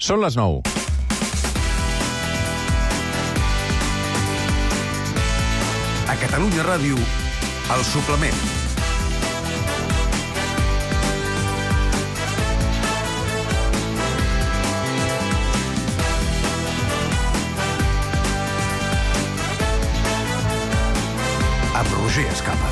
Són les 9. A Catalunya Ràdio, El Suplement. Amb Roger Escapa.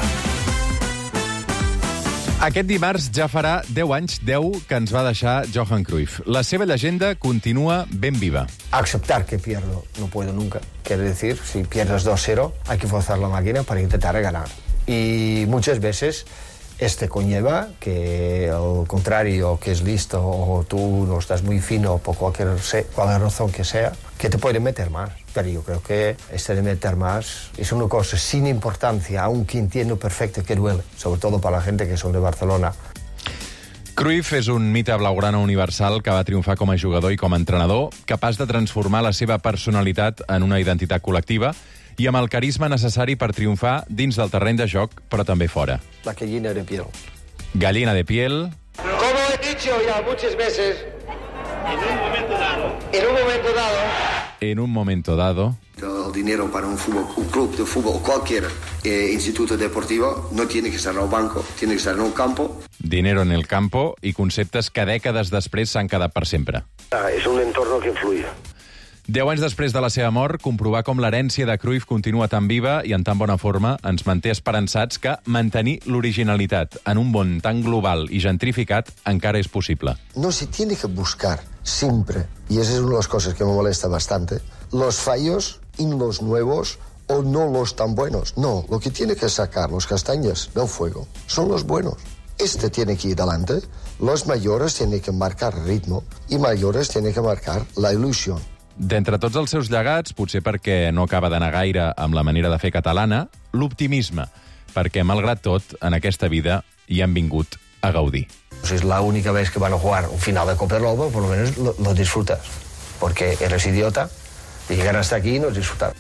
Aquest dimarts ja farà 10 anys, 10, que ens va deixar Johan Cruyff. La seva llegenda continua ben viva. Aceptar que pierdo no puedo nunca. Quiere decir, si pierdes 2-0, hay que forzar la máquina para intentar ganar. Y muchas veces este conlleva que el contrario, que es listo, o tú no estás muy fino por cualquier razón que sea, que te puede meter más. Pero yo creo que este de meter más es una cosa sin importancia, aunque entiendo perfecto que duele, sobre todo para la gente que son de Barcelona. Cruyff és un mite blaugrana universal que va triomfar com a jugador i com a entrenador, capaç de transformar la seva personalitat en una identitat col·lectiva i amb el carisma necessari per triomfar dins del terreny de joc, però també fora. La gallina de piel. Gallina de piel. Como he dicho ya muchas veces, en un momento dado, En un momento dado. El dinero para un club de fútbol o cualquier instituto deportivo no tiene que estar en el banco, tiene que estar en un campo. Dinero en el campo i conceptes que dècades després s'han quedat per sempre. Es un entorno que influye. 10 anys després de la seva mort, comprovar com l'herència de Cruyff continua tan viva i en tan bona forma ens manté esperançats que mantenir l'originalitat en un món tan global i gentrificat encara és possible. No se tiene que buscar siempre, y esa es una de las cosas que me molesta bastante, los fallos en los nuevos o no los tan buenos. No, lo que tiene que sacar los castaños del fuego son los buenos. Este tiene que ir adelante, los mayores tienen que marcar ritmo y mayores tienen que marcar la ilusión. D'entre tots els seus llegats, potser perquè no acaba d'anar gaire amb la manera de fer catalana, l'optimisme, perquè, malgrat tot, en aquesta vida hi han vingut a gaudir. Si es la única vez que van a jugar un final de Copa del Rey, por lo menos lo disfrutas. Porque eres idiota y llegar hasta aquí no es disfrutar.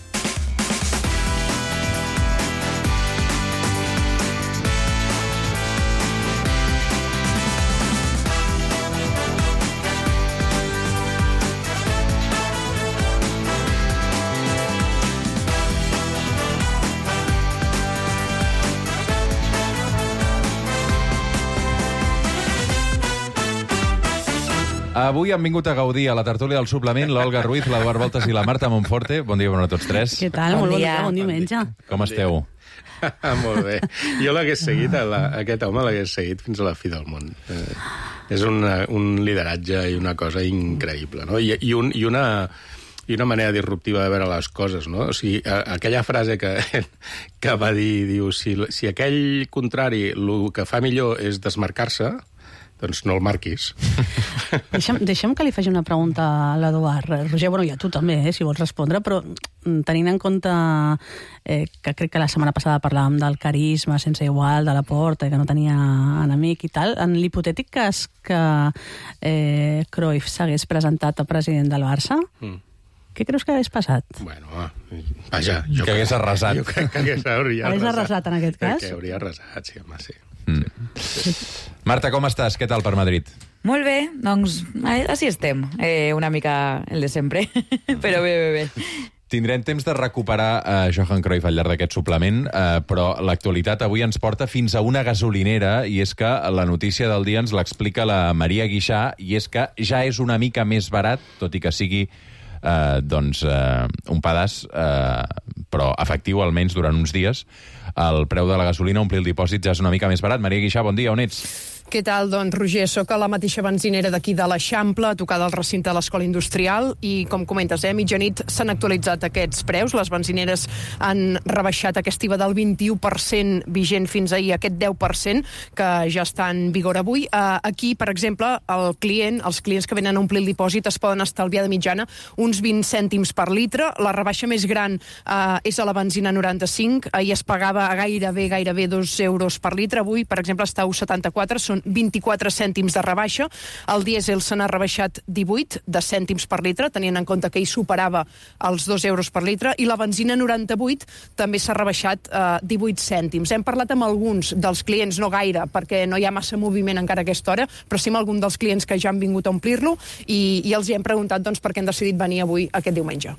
Avui han vingut a gaudir a la tertúlia del suplement l'Olga Ruiz, l'Eduard Voltas i la Marta Monforte. Bon dia, bona a tots tres. Què tal? Molt bon dia, bon diumenge. Com esteu? Molt bé. Jo l'hagués seguit, aquest home l'hagués seguit fins a la fi del món. És un lideratge i una cosa increïble, no? I una manera disruptiva de veure les coses, no? O sigui, aquella frase que va dir, diu, si aquell contrari el que fa millor és desmarcar-se, doncs no el marquis. Deixa'm que li faci una pregunta a l'Eduard. Roger, bueno, i a tu també, si vols respondre, però tenint en compte que crec que la setmana passada parlàvem del carisma sense igual, de la Porta, que no tenia enemic i tal, en l'hipotètic cas que Cruyff s'hagués presentat a president del Barça, què creus que hagués passat? Bueno, vaja... Que hagués arrasat. Jo crec que hauria arrasat. Hagués arrasat en aquest cas? Que hauria arrasat, sí, home, sí. Marta, com estàs? Què tal per Madrid? Molt bé, doncs així estem. Una mica el de sempre, però bé. Tindrem temps de recuperar Johan Cruyff al llarg d'aquest suplement, però l'actualitat avui ens porta fins a una gasolinera, i és que la notícia del dia ens l'explica la Maria Guixà, i és que ja és una mica més barat, tot i que sigui un pedaç, però efectiu almenys durant uns dies. El preu de la gasolina, omplir el dipòsit, ja és una mica més barat. Maria Guixà, bon dia, on ets? Què tal? Doncs, Roger, soc a la mateixa benzinera d'aquí de l'Eixample, tocada al recinte de l'Escola Industrial, i, com comentes, a mitjanit s'han actualitzat aquests preus. Les benzineres han rebaixat aquest IVA del 21% vigent fins ahir, aquest 10% que ja està en vigor avui. Aquí, per exemple, els clients que venen a omplir el dipòsit es poden estalviar de mitjana uns 20 cèntims per litre. La rebaixa més gran és a la benzina 95. Ahir es pagava gairebé 2 euros per litre. Avui, per exemple, està a 1,74, són són 24 cèntims de rebaixa. El dièsel se n'ha rebaixat 18 de cèntims per litre, tenint en compte que hi superava els 2 euros per litre, i la benzina 98 també s'ha rebaixat 18 cèntims. Hem parlat amb alguns dels clients, no gaire, perquè no hi ha massa moviment encara a aquesta hora, però sí amb algun dels clients que ja han vingut a omplir-lo i els hi hem preguntat doncs, per què han decidit venir avui aquest diumenge.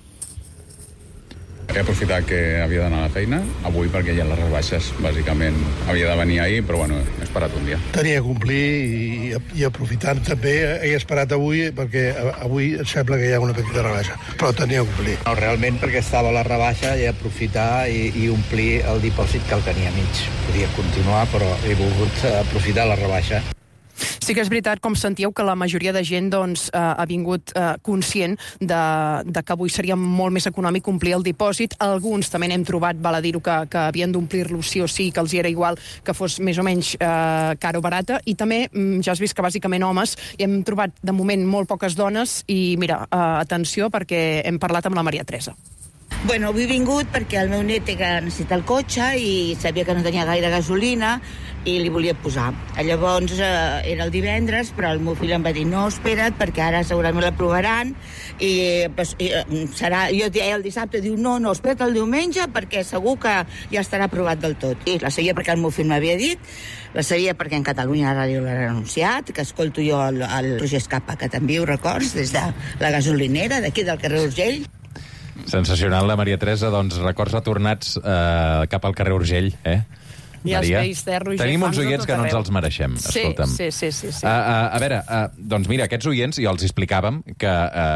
He aprofitat que havia d'anar a la feina avui perquè hi ha les rebaixes, bàsicament. Havia de venir ahir, però bueno, he esperat un dia. Tenia que complir i aprofitant també he esperat avui perquè avui em sembla que hi ha una petita rebaixa, però tenia que complir. No, realment perquè estava a la rebaixa i aprofitar i omplir el dipòsit que el tenia mig. Podia continuar, però he volgut aprofitar la rebaixa. Sí que és veritat, com sentíeu, que la majoria de gent doncs, ha vingut conscient de que avui seria molt més econòmic complir el dipòsit. Alguns també n'hem trobat, val a dir-ho, que havien d'omplir-lo sí o sí, que els hi era igual que fos més o menys cara o barata. I també ja has vist que bàsicament homes, i hem trobat de moment molt poques dones, i mira, atenció, perquè hem parlat amb la Maria Teresa. Bueno, avui he vingut perquè el meu net necessita el cotxe i sabia que no tenia gaire gasolina i li volia posar. Llavors era el divendres, però el meu fill em va dir no, espera't, perquè ara segurament l'aprovaran i serà... Jo el dissabte diu no, espera't el diumenge perquè segur que ja estarà aprovat del tot. I la sabia perquè el meu fill m'havia dit, la sabia perquè en Catalunya Ràdio l'ha anunciat, que escolto jo el Roger Escapa, que t'envio records des de la gasolinera d'aquí del carrer Urgell. Sensacional, la Maria Teresa. Doncs records retornats cap al carrer Urgell, Ja Maria, els veus, Roger. tenim uns oients que no ens els mereixem, escolta'm. Sí. A veure, doncs mira, aquests oients, ja els explicàvem que,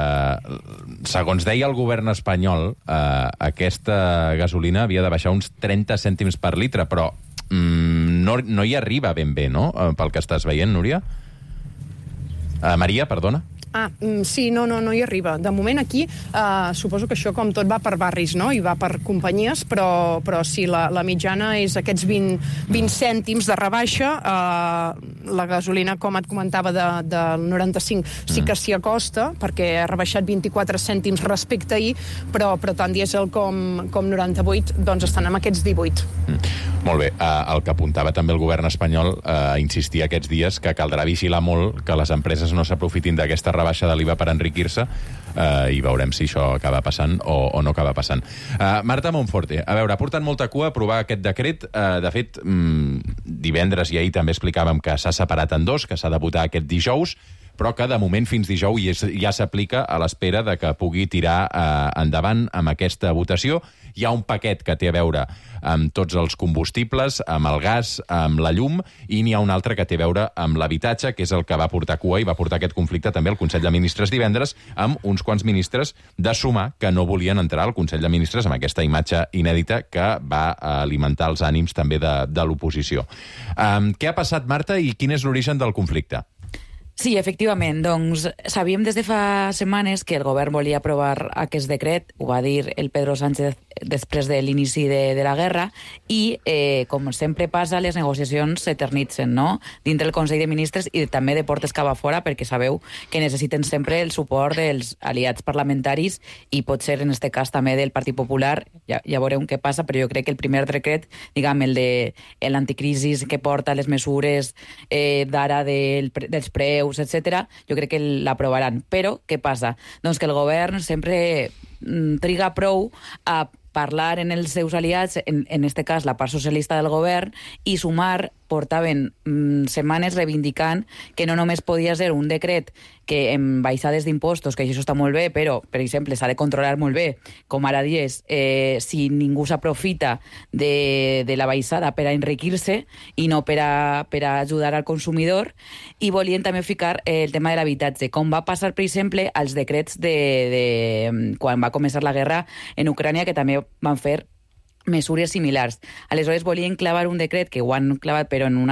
segons deia el govern espanyol, aquesta gasolina havia de baixar uns 30 cèntims per litre, però no hi arriba ben bé, no?, pel que estàs veient, Núria? Maria, perdona. Sí, no hi arriba. De moment aquí, suposo que això com tot va per barris, no?, i va per companyies, però sí, la mitjana és aquests 20 cèntims de rebaixa. La gasolina, com et comentava, del 95 sí que s'hi acosta, perquè ha rebaixat 24 cèntims respecte a ahir, però tant dièsel com 98 doncs estan amb aquests 18. Molt bé. El que apuntava també el govern espanyol insistia aquests dies que caldrà vigilar molt que les empreses no s'aprofitin d'aquesta rebaixa de l'IVA per enriquir-se i veurem si això acaba passant o no acaba passant. Marta Monforte, a veure, ha portat molta cua a aprovar aquest decret. De fet, divendres i ahir també explicàvem que s'ha separat en dos, que s'ha de votar aquest dijous, però que de moment fins dijous ja s'aplica a l'espera de que pugui tirar endavant amb aquesta votació. Hi ha un paquet que té a veure amb tots els combustibles, amb el gas, amb la llum, i n'hi ha un altre que té a veure amb l'habitatge, que és el que va portar cua i va portar aquest conflicte també al Consell de Ministres divendres, amb uns quants ministres de Sumar que no volien entrar al Consell de Ministres amb aquesta imatge inèdita que va alimentar els ànims també de l'oposició. Què ha passat, Marta, i quin és l'origen del conflicte? Sí, efectivament. Doncs sabíem des de fa setmanes que el govern volia aprovar aquest decret, ho va dir el Pedro Sánchez després de l'inici de la guerra, i, com sempre passa, les negociacions s'eternitzen, no?, dintre el Consell de Ministres i també de portes cap a fora, perquè sabeu que necessiten sempre el suport dels aliats parlamentaris i pot ser, en aquest cas, també del Partit Popular. Ja veurem què passa, però jo crec que el primer decret, diguem, el de l'anticrisis que porta les mesures d'ara dels preus, etc., jo crec que l'aprovaran. Però què passa? Doncs que el govern sempre triga prou a parlar en els seus aliats, en este cas la part socialista del govern, i Sumar portaven setmanes reivindicant que no només podia ser un decret que en baixades d'impostos, que això està molt bé, però, per exemple, s'ha de controlar molt bé, com ara dies, si ningú s'aprofita de la baixada per a enriquir-se i no per a ajudar al consumidor, i volien també ficar el tema de l'habitatge, com va passar, per exemple, als decrets quan va començar la guerra en Ucrània, que també van fer mesures similars. Aleshores volien clavar un decret, que ho han clavat però en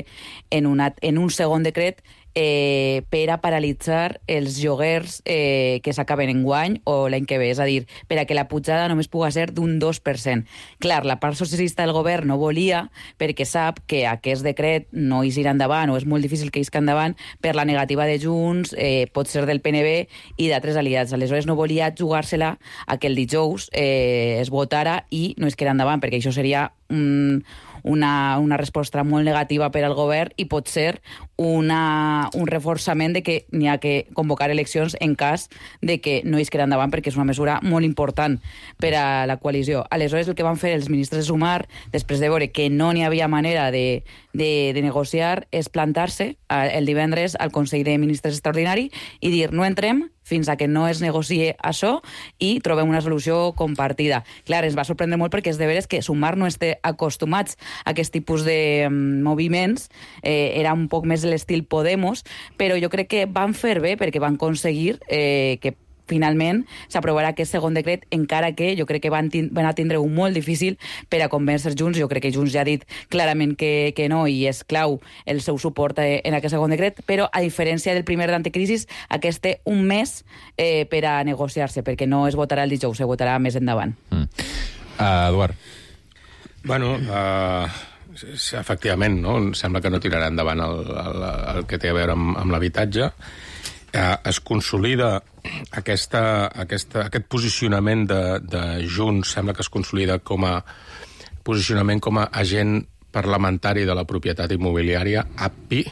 un segon decret, per a paralitzar els lloguers que s'acaben enguany o l'any que ve, és a dir, per a que la pujada només pugui ser d'un 2%. Clar, la part socialista del govern no volia, perquè sap que aquest decret no irà endavant o és molt difícil que isca endavant per la negativa de Junts, pot ser del PNB i d'altres aliats. Aleshores no volia jugar-se-la a que el dijous es votara i no es quedara endavant, perquè això seria una resposta molt negativa per al govern i pot ser un reforçament de que n'hi ha que convocar eleccions en cas de que no isquera endavant, perquè és una mesura molt important per a la coalició. Aleshores, el que van fer els ministres de Sumar, després de veure que no n'hi havia manera de negociar, és plantar-se el divendres al Consell de Ministres Extraordinari i dir no entrem fins a que no es negocie això i trobem una solució compartida. Clar, ens va sorprendre molt perquè és de veres que Sumar no esté acostumats a aquest tipus de moviments, era un poc més l'estil Podemos, però jo crec que van fer bé perquè van aconseguir que finalment s'aprovarà aquest segon decret, encara que jo crec que van a tindre-ho molt difícil per a convèncer Junts. Jo crec que Junts ja ha dit clarament que no i és clau el seu suport en aquest segon decret, però a diferència del primer d'anticrisis, aquest té un mes per a negociar-se, perquè no es votarà el dijous, se votarà més endavant. Eduard. Bueno, efectivament, no? Sembla que no tirarà endavant el que té a veure amb l'habitatge. Es consolida aquest posicionament de Junts, sembla que es consolida com a posicionament com a agent parlamentari de la propietat immobiliària, API,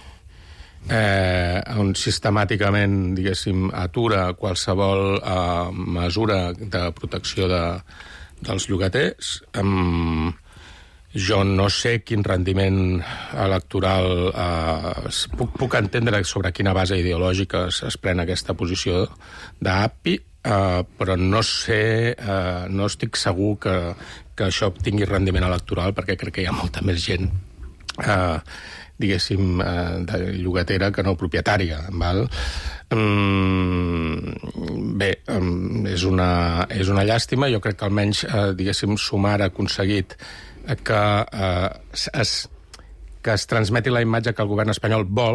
on sistemàticament, diguéssim, atura qualsevol mesura de protecció dels llogaters. Jo no sé quin rendiment electoral puc entendre sobre quina base ideològica es pren aquesta posició d'API, però no sé, no estic segur que això tingui rendiment electoral, perquè crec que hi ha molta més gent diguéssim, de llogatera que no propietària, val? Bé, és una llàstima. Jo crec que almenys, diguéssim, Sumar ha aconseguit que es transmeti la imatge que el govern espanyol vol,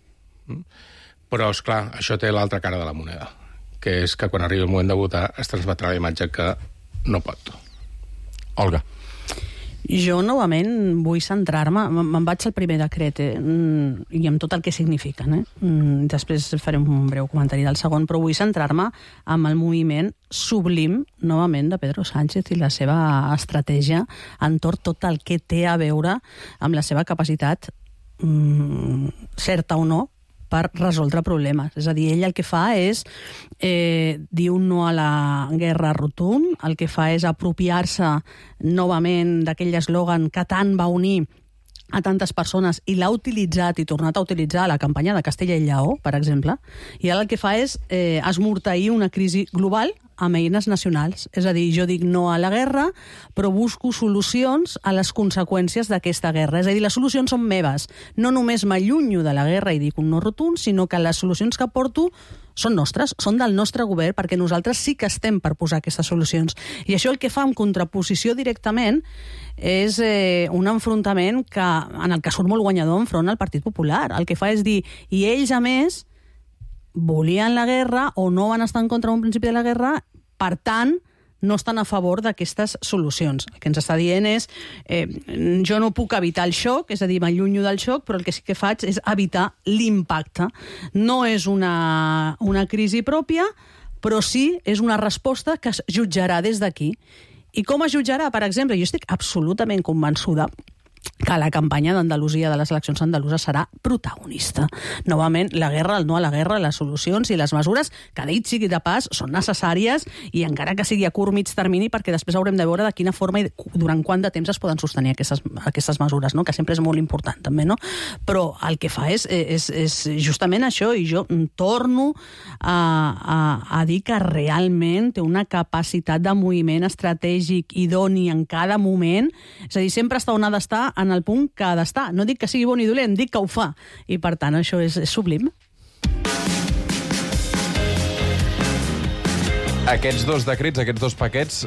però, esclar, això té l'altra cara de la moneda, que és que quan arribi el moment de votar es transmetrà la imatge que no pot. Olga. Jo, novament, vull centrar-me... Me'n vaig al primer decret, i amb tot el que signifiquen. Després faré un breu comentari del segon, però vull centrar-me amb el moviment sublim, novament, de Pedro Sánchez i la seva estratègia entorn tot el que té a veure amb la seva capacitat, certa o no, per resoldre problemes. És a dir, ell el que fa és dir un no a la guerra rotund, el que fa és apropiar-se novament d'aquell eslògan que tant va unir a tantes persones i l'ha utilitzat i tornat a utilitzar a la campanya de Castella i Lleó, per exemple, i ara el que fa és esmorteir una crisi global amb eines nacionals. És a dir, jo dic no a la guerra, però busco solucions a les conseqüències d'aquesta guerra. És a dir, les solucions són meves. No només m'allunyo de la guerra i dic un no rotund, sinó que les solucions que porto són nostres, són del nostre govern, perquè nosaltres sí que estem per posar aquestes solucions. I això el que fa en contraposició directament és un enfrontament en el que surt molt guanyador enfront al Partit Popular. El que fa és dir, i ells, a més, volien la guerra o no van estar en contra d'un principi de la guerra, per tant, no estan a favor d'aquestes solucions. El que ens està dient és jo no puc evitar el xoc, és a dir, m'allunyo del xoc, però el que sí que faig és evitar l'impacte. No és una crisi pròpia, però sí és una resposta que es jutjarà des d'aquí. I com es jutjarà? Per exemple, jo estic absolutament convençuda que la campanya d'Andalusia de les eleccions andaluses serà protagonista. Novament, la guerra, el no a la guerra, les solucions i les mesures, que dit sigui de pas, són necessàries i encara que sigui a curt mig termini, perquè després haurem de veure de quina forma i durant quant de temps es poden sostenir aquestes mesures, no? Que sempre és molt important també, no? Però el que fa és justament això, i jo torno a dir que realment té una capacitat de moviment estratègic idoni en cada moment, és a dir, sempre està on ha d'estar en el punt que ha d'estar. No dic que sigui bon i dolent, dic que ho fa. I, per tant, això és sublim. Aquests dos decrets, aquests dos paquets,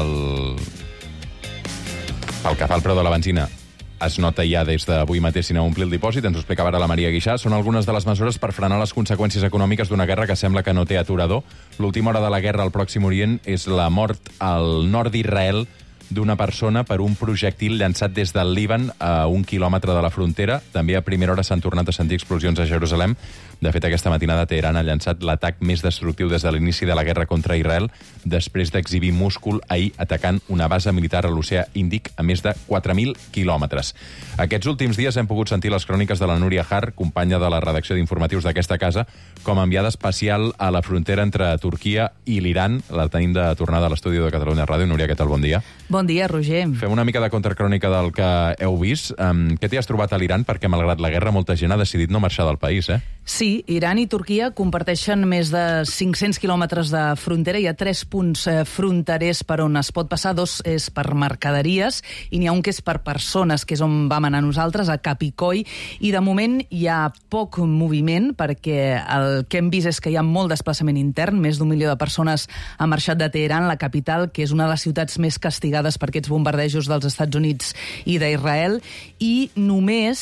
pel que fa al preu de la benzina, es nota ja des d'avui mateix si aneu a omplir el dipòsit, ens ho explicava ara la Maria Guixà, són algunes de les mesures per frenar les conseqüències econòmiques d'una guerra que sembla que no té aturador. L'última hora de la guerra al Pròxim Orient és la mort al nord d'Israel d'una persona per un projectil llançat des del Líban a 1 quilòmetre de la frontera. També a primera hora s'han tornat a sentir explosions a Jerusalem. De fet, aquesta matinada Teheran ha llançat l'atac més destructiu des de l'inici de la guerra contra Israel, després d'exhibir múscul ahir atacant una base militar a l'oceà Índic a més de 4.000 quilòmetres. Aquests últims dies hem pogut sentir les cròniques de la Núria Har, companya de la redacció d'informatius d'aquesta casa, com a enviada especial a la frontera entre Turquia i l'Iran. La tenim de tornada a l'estudi de Catalunya Ràdio. Núria, què tal? Bon dia. Bon dia, Roger. Fem una mica de contracrònica del que heu vist. Què t'hi has trobat a l'Iran? Perquè, malgrat la guerra, molta gent ha decidit no marxar del país, eh? Sí, Iran i Turquia comparteixen més de 500 quilòmetres de frontera. Hi ha 3 punts fronterers per on es pot passar. 2 és per mercaderies i n'hi ha un que és per persones, que és on vam anar nosaltres, a Capicoi. I de moment hi ha poc moviment perquè el que hem vist és que hi ha molt desplaçament intern. Més d'1 milió de persones han marxat de Teheran, la capital, que és una de les ciutats més castigades per aquests bombardejos dels Estats Units i d'Israel. I només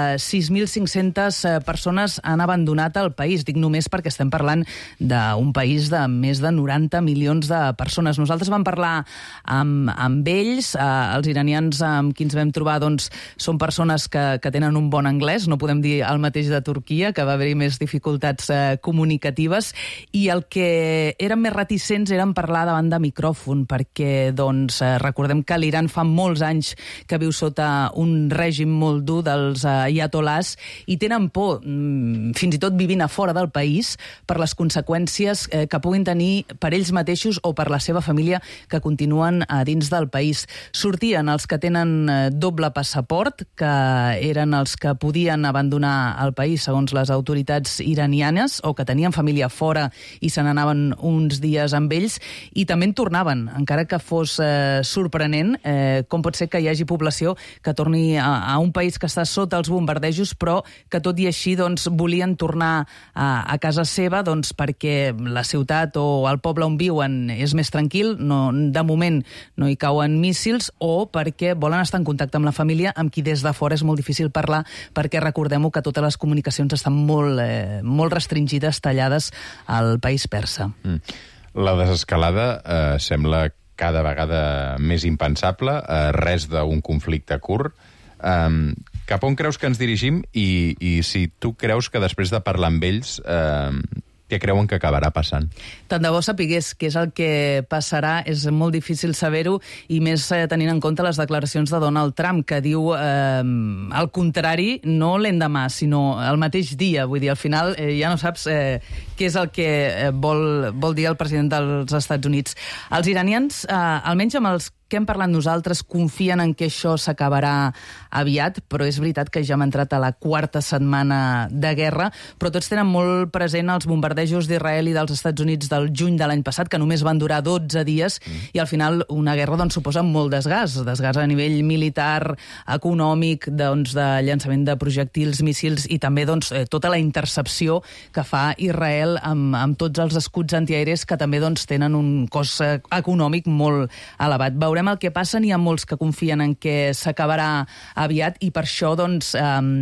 6.500 persones han abandonat el país. Dic només perquè estem parlant d'un país de més de 90 milions de persones. Nosaltres vam parlar amb ells. Els iranians amb qui ens vam trobar doncs, són persones que tenen un bon anglès. No podem dir el mateix de Turquia, que va haver-hi més dificultats comunicatives. I el que eren més reticents eren parlar davant de micròfon, perquè doncs, recordem que l'Iran fa molts anys que viu sota un règim molt dur dels ayatolás i tenen por, fins i tot vivint a fora del país, per les conseqüències que puguin tenir per ells mateixos o per la seva família que continuen a dins del país. Sortien els que tenen doble passaport, que eren els que podien abandonar el país segons les autoritats iranianes o que tenien família fora i se n'anaven uns dies amb ells, i també en tornaven, encara que fos sorprenent com pot ser que hi hagi població que torni a un país que està sota els bombardejos, però que tot i així doncs, volien tornar a casa seva doncs, perquè la ciutat o el poble on viuen és més tranquil, de moment no hi cauen míssils, o perquè volen estar en contacte amb la família, amb qui des de fora és molt difícil parlar, perquè recordem-ho que totes les comunicacions estan molt restringides, tallades al país persa. La desescalada sembla cada vegada més impensable, res d'un conflicte curt. Cap on creus que ens dirigim i si tu creus que després de parlar amb ells què creuen que acabarà passant? Tant de bo sapigués què és el que passarà, és molt difícil saber-ho, i més tenint en compte les declaracions de Donald Trump, que diu el contrari, no l'endemà, sinó el mateix dia. Vull dir, al final ja no saps què és el que vol dir el president dels Estats Units. Els iranians, almenys amb els que hem parlat nosaltres, confien en que això s'acabarà aviat, però és veritat que ja hem entrat a la 4ª setmana de guerra, però tots tenen molt present els bombardejos d'Israel i dels Estats Units del juny de l'any passat, que només van durar 12 dies, i al final una guerra doncs, suposa molt desgast a nivell militar, econòmic, doncs, de llançament de projectils, míssils, i també doncs, tota la intercepció que fa Israel amb tots els escuts antiaeris que també doncs, tenen un cost econòmic molt elevat. Veurem el que passa, n'hi ha molts que confien en que s'acabarà aviat, i per això doncs,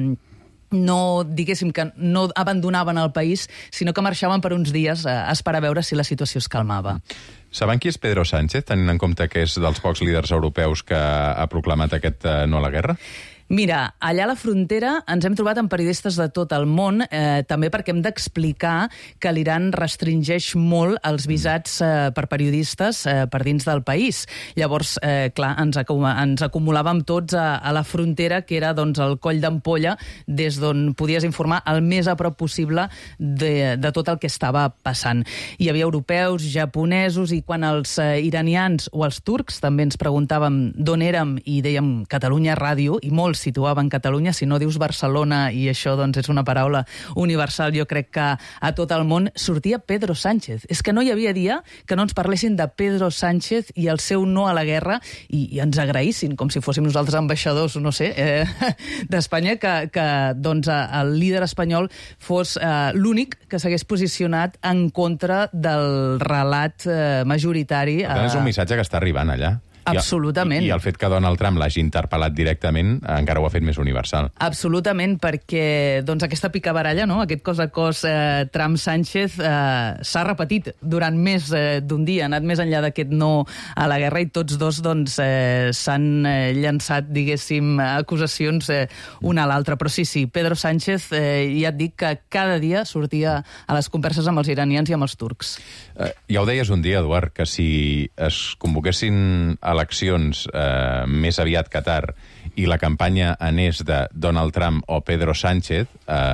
diguéssim que no abandonaven el país, sinó que marxaven per uns dies a esperar a veure si la situació es calmava. Saben qui és Pedro Sánchez, tenint en compte que és dels pocs líders europeus que ha proclamat aquest no a la guerra? Mira, allà a la frontera ens hem trobat amb periodistes de tot el món, també perquè hem d'explicar que l'Iran restringeix molt els visats per periodistes per dins del país. Llavors, clar, ens acumulàvem tots a la frontera, que era doncs, el coll d'ampolla, des d'on podies informar el més a prop possible de tot el que estava passant. Hi havia europeus, japonesos, i quan els iranians o els turcs també ens preguntàvem d'on érem i dèiem Catalunya Ràdio, i molts situaven Catalunya, si no dius Barcelona, i això doncs, és una paraula universal, jo crec que a tot el món, sortia Pedro Sánchez. És que no hi havia dia que no ens parlessin de Pedro Sánchez i el seu no a la guerra, i ens agraïssin, com si fóssim nosaltres ambaixadors, no sé, d'Espanya, que doncs, el líder espanyol fos l'únic que s'hagués posicionat en contra del relat majoritari. És un missatge que està arribant allà. Absolutament. I el fet que Donald Trump l'hagi interpel·lat directament encara ho ha fet més universal. Absolutament, perquè doncs, aquesta picabaralla, no? Aquest cos a cos Trump-Sánchez s'ha repetit durant més d'un dia, ha anat més enllà d'aquest no a la guerra i tots dos doncs, s'han llançat, diguéssim, acusacions una a l'altra. Però sí, Pedro Sánchez ja et dic que cada dia sortia a les converses amb els iranians i amb els turcs. Ja ho deies un dia, Eduard, que si es convoquessin eleccions més aviat Qatar i la campanya anés de Donald Trump o Pedro Sánchez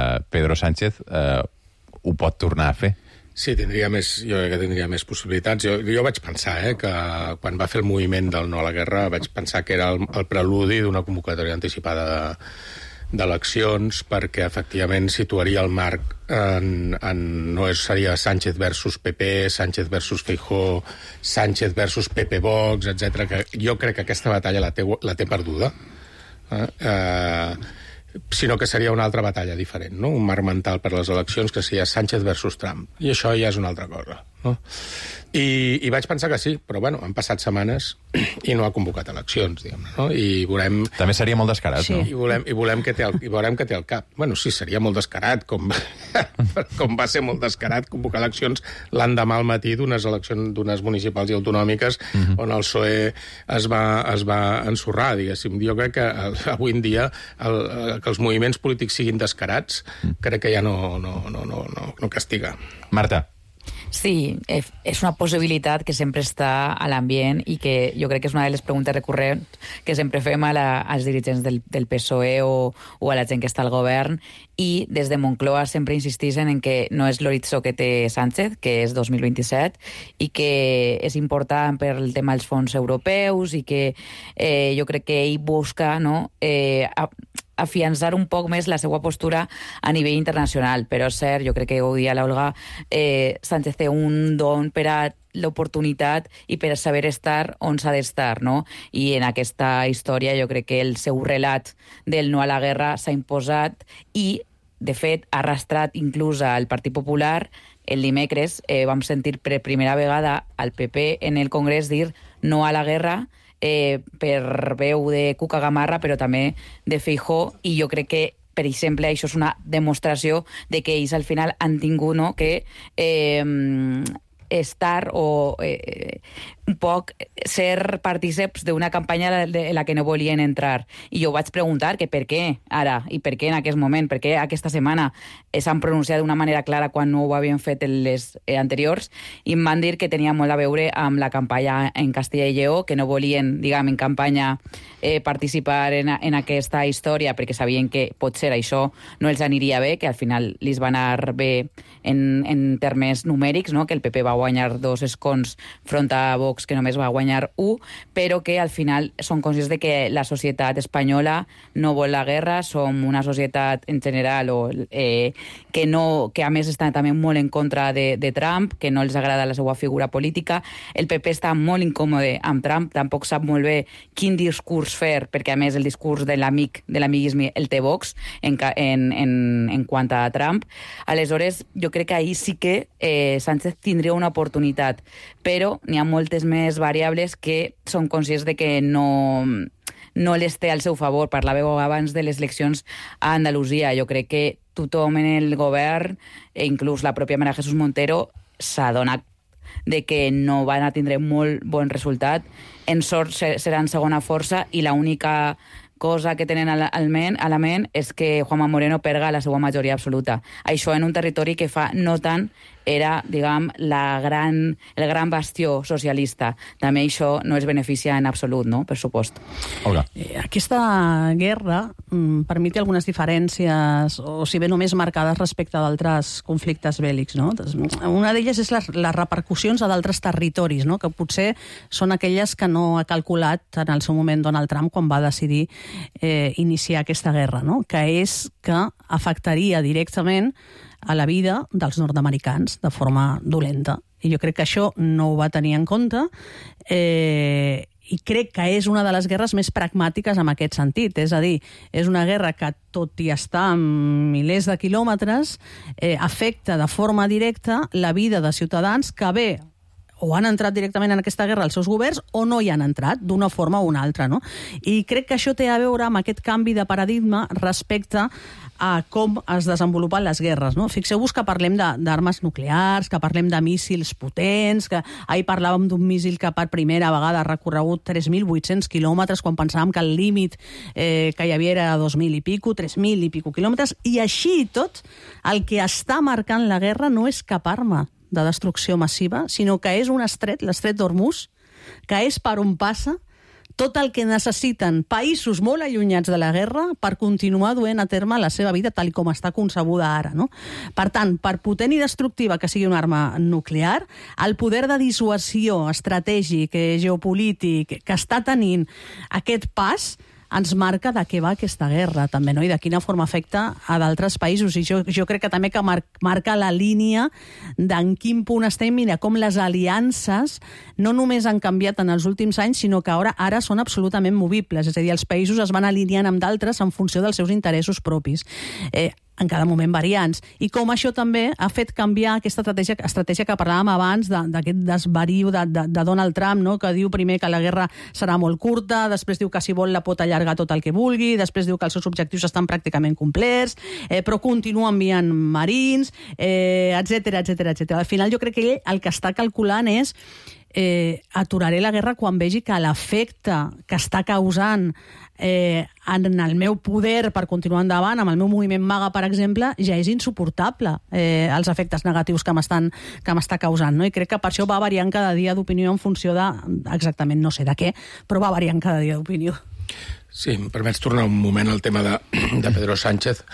ho pot tornar a fer. Sí, jo crec que tindria més possibilitats. Jo vaig pensar que quan va fer el moviment del no a la guerra vaig pensar que era el preludi d'una convocatòria anticipada d'eleccions, perquè efectivament situaria el marc no seria Sánchez versus PP, Sánchez versus Feijóo, Sánchez versus PP Vox, etc. Que jo crec que aquesta batalla la té perduda, sinó que seria una altra batalla diferent, no? Un marc mental per les eleccions que seria Sánchez versus Trump, i això ja és una altra cosa, no? I vaig pensar que sí, però bueno, han passat setmanes i no ha convocat eleccions, diguem-ne, no? I veurem... També seria molt descarat, sí. No? I veurem què té al cap. Bueno, sí, seria molt descarat, com va ser molt descarat convocar eleccions l'endemà al matí d'unes municipals i autonòmiques on el PSOE es va ensorrar, diguéssim. Jo crec que avui en dia que els moviments polítics siguin descarats crec que ja no castiga. Marta. Sí, és una possibilitat que sempre està a l'ambient i que jo crec que és una de les preguntes recurrents que sempre fem als dirigents del PSOE o a la gent que està al govern, i des de Moncloa sempre insisteixen en que no és l'horitzó que té Sánchez, que és 2027, i que és important per el tema dels fons europeus i que jo crec que ell busca, no?, afiançar un poc més la seva postura a nivell internacional. Però és cert, jo crec que ho dia l'Olga, Sánchez té un don per a l'oportunitat i per a saber estar on s'ha d'estar, no? I en aquesta història jo crec que el seu relat del no a la guerra s'ha imposat i, de fet, ha arrastrat inclús al Partit Popular. El dimecres vam sentir per primera vegada al PP en el Congrés dir no a la guerra, per veu de Cuca Gamarra, però també de Feijóo, i jo crec que, per exemple, això és una demostració de que ells al final han tingut, no?, que estar o un poc ser partíceps d'una campanya en la que no volien entrar. I jo vaig preguntar que per què ara i per què en aquest moment, per què aquesta setmana s'han pronunciat d'una manera clara quan no ho havien fet en les anteriors, i em van dir que tenia molt a veure amb la campanya en Castilla i Lleó, que no volien, diguem, en campanya participar en aquesta història perquè sabien que potser això no els aniria bé, que al final li va anar bé en termes numèrics, no?, que el PP va guanyar 2 escons front a Vox, que només va guanyar 1, però que al final són conscients de que la societat espanyola no vol la guerra, som una societat en general que a més està també molt en contra de Trump, que no els agrada la seva figura política. El PP està molt incòmode amb Trump, tampoc sap molt bé quin discurs fer, perquè a més el discurs de l'amiguisme el té Vox en quant a Trump. Aleshores, jo crec que ahir sí que Sánchez tindria una oportunitat, però n'hi ha moltes més variables que són conscients de que no les té al seu favor. Parlàveu abans de les eleccions a Andalusia. Jo crec que tothom en el govern, inclús la pròpia María Jesús Montero, s'ha donat de que no van a tindre molt bon resultat. En sort seran segona força i l'única cosa que tenen a la ment és que Juanma Moreno perga la seva majoria absoluta. Això en un territori que fa no tant era, diguem, el gran bastió socialista. També això no es beneficia en absolut, no?, per supost. Olga. Aquesta guerra, per mi, té algunes diferències, o si bé només marcades respecte d'altres conflictes bèl·lics, no? Una d'elles és les repercussions a d'altres territoris, no?, que potser són aquelles que no ha calculat en el seu moment Donald Trump quan va decidir iniciar aquesta guerra, no?, que és que afectaria directament a la vida dels nord-americans de forma dolenta. I jo crec que això no ho va tenir en compte, i crec que és una de les guerres més pragmàtiques en aquest sentit. És a dir, és una guerra que, tot i estar a milers de quilòmetres, afecta de forma directa la vida de ciutadans que bé o han entrat directament en aquesta guerra els seus governs o no hi han entrat, d'una forma o una altra, no? I crec que això té a veure amb aquest canvi de paradigma respecte a com es desenvolupen les guerres, no? Fixeu-vos que parlem d'armes nuclears, que parlem de míssils potents, que ahir parlàvem d'un míssil que per primera vegada ha recorregut 3.800 quilòmetres, quan pensàvem que el límit que hi havia era 2.000 i pico, 3.000 i pico quilòmetres, i així i tot, el que està marcant la guerra no és cap arma de destrucció massiva, sinó que és un estret, l'estret d'Hormuz, que és per on passa tot el que necessiten països molt allunyats de la guerra per continuar duent a terme la seva vida tal com està concebuda ara, no? Per tant, per potent i destructiva que sigui una arma nuclear, el poder de dissuasió estratègic, geopolític, que està tenint aquest pas, ens marca de què va aquesta guerra, també, no? I de quina forma afecta a d'altres països. I jo crec que també que marca la línia d'en quin punt estem i de com les aliances no només han canviat en els últims anys, sinó que ara són absolutament movibles. És a dir, els països es van alineant amb d'altres en funció dels seus interessos propis. En cada moment variants. I com això també ha fet canviar aquesta estratègia que parlàvem abans d'aquest desvariu de Donald Trump, no? Que diu primer que la guerra serà molt curta, després diu que si vol la pot allargar tot el que vulgui, després diu que els seus objectius estan pràcticament complerts, però continua enviant marins, etc. Al final jo crec que ell el que està calculant és aturaré la guerra quan vegi que l'efecte que està causant en el meu poder per continuar endavant, amb el meu moviment MAGA, per exemple, ja és insuportable els efectes negatius que m'està causant, no? I crec que per això va variant cada dia d'opinió en funció de, exactament no sé de què, però va variant cada dia d'opinió. Sí, em permets tornar un moment al tema de Pedro Sánchez.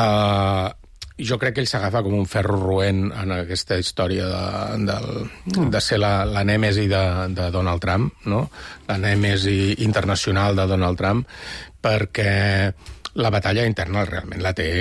Jo crec que ell s'agafa com un ferro roent en aquesta història de ser la nèmesi de Donald Trump, no? La nèmesi internacional de Donald Trump, perquè la batalla interna realment la té...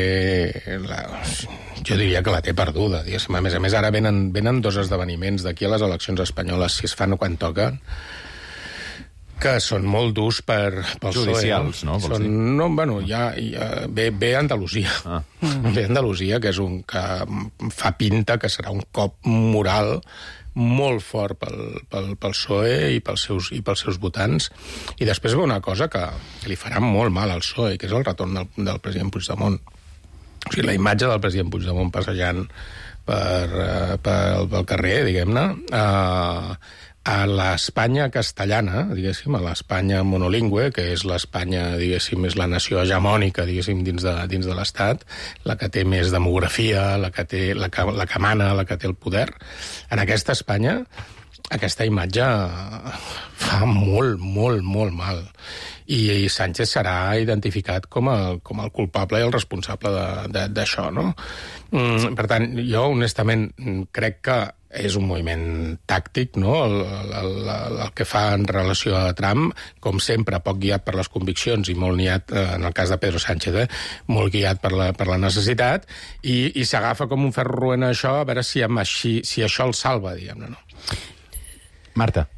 jo diria que la té perduda, diguéssim. A més, ara venen dos esdeveniments d'aquí a les eleccions espanyoles, si es fan quan toquen, que són molt durs pel judicials, PSOE. No? No, bueno, ve Andalusia. Ve Andalusia, que fa pinta que serà un cop moral molt fort pel PSOE i pels seus votants. I després ve una cosa que li farà molt mal al PSOE, que és el retorn del president Puigdemont. O sigui, la imatge del president Puigdemont passejant pel carrer, diguem-ne, a l'Espanya castellana, diguéssim, a l'Espanya monolingüe, que és l'Espanya, diguéssim, és la nació hegemònica, diguéssim, dins de l'Estat, la que té més demografia, la que mana, la que té el poder. En aquesta Espanya, aquesta imatge fa molt, molt, molt mal. I Sánchez serà identificat com el culpable i el responsable d'això, no? Per tant, jo, honestament, crec que és un moviment tàctic, no? El que fa en relació a Trump, com sempre, poc guiat per les conviccions i molt guiat, en el cas de Pedro Sánchez, molt guiat per la necessitat, i s'agafa com un ferro roent a això, a veure si això el salva, diguem-ne, no? Marta.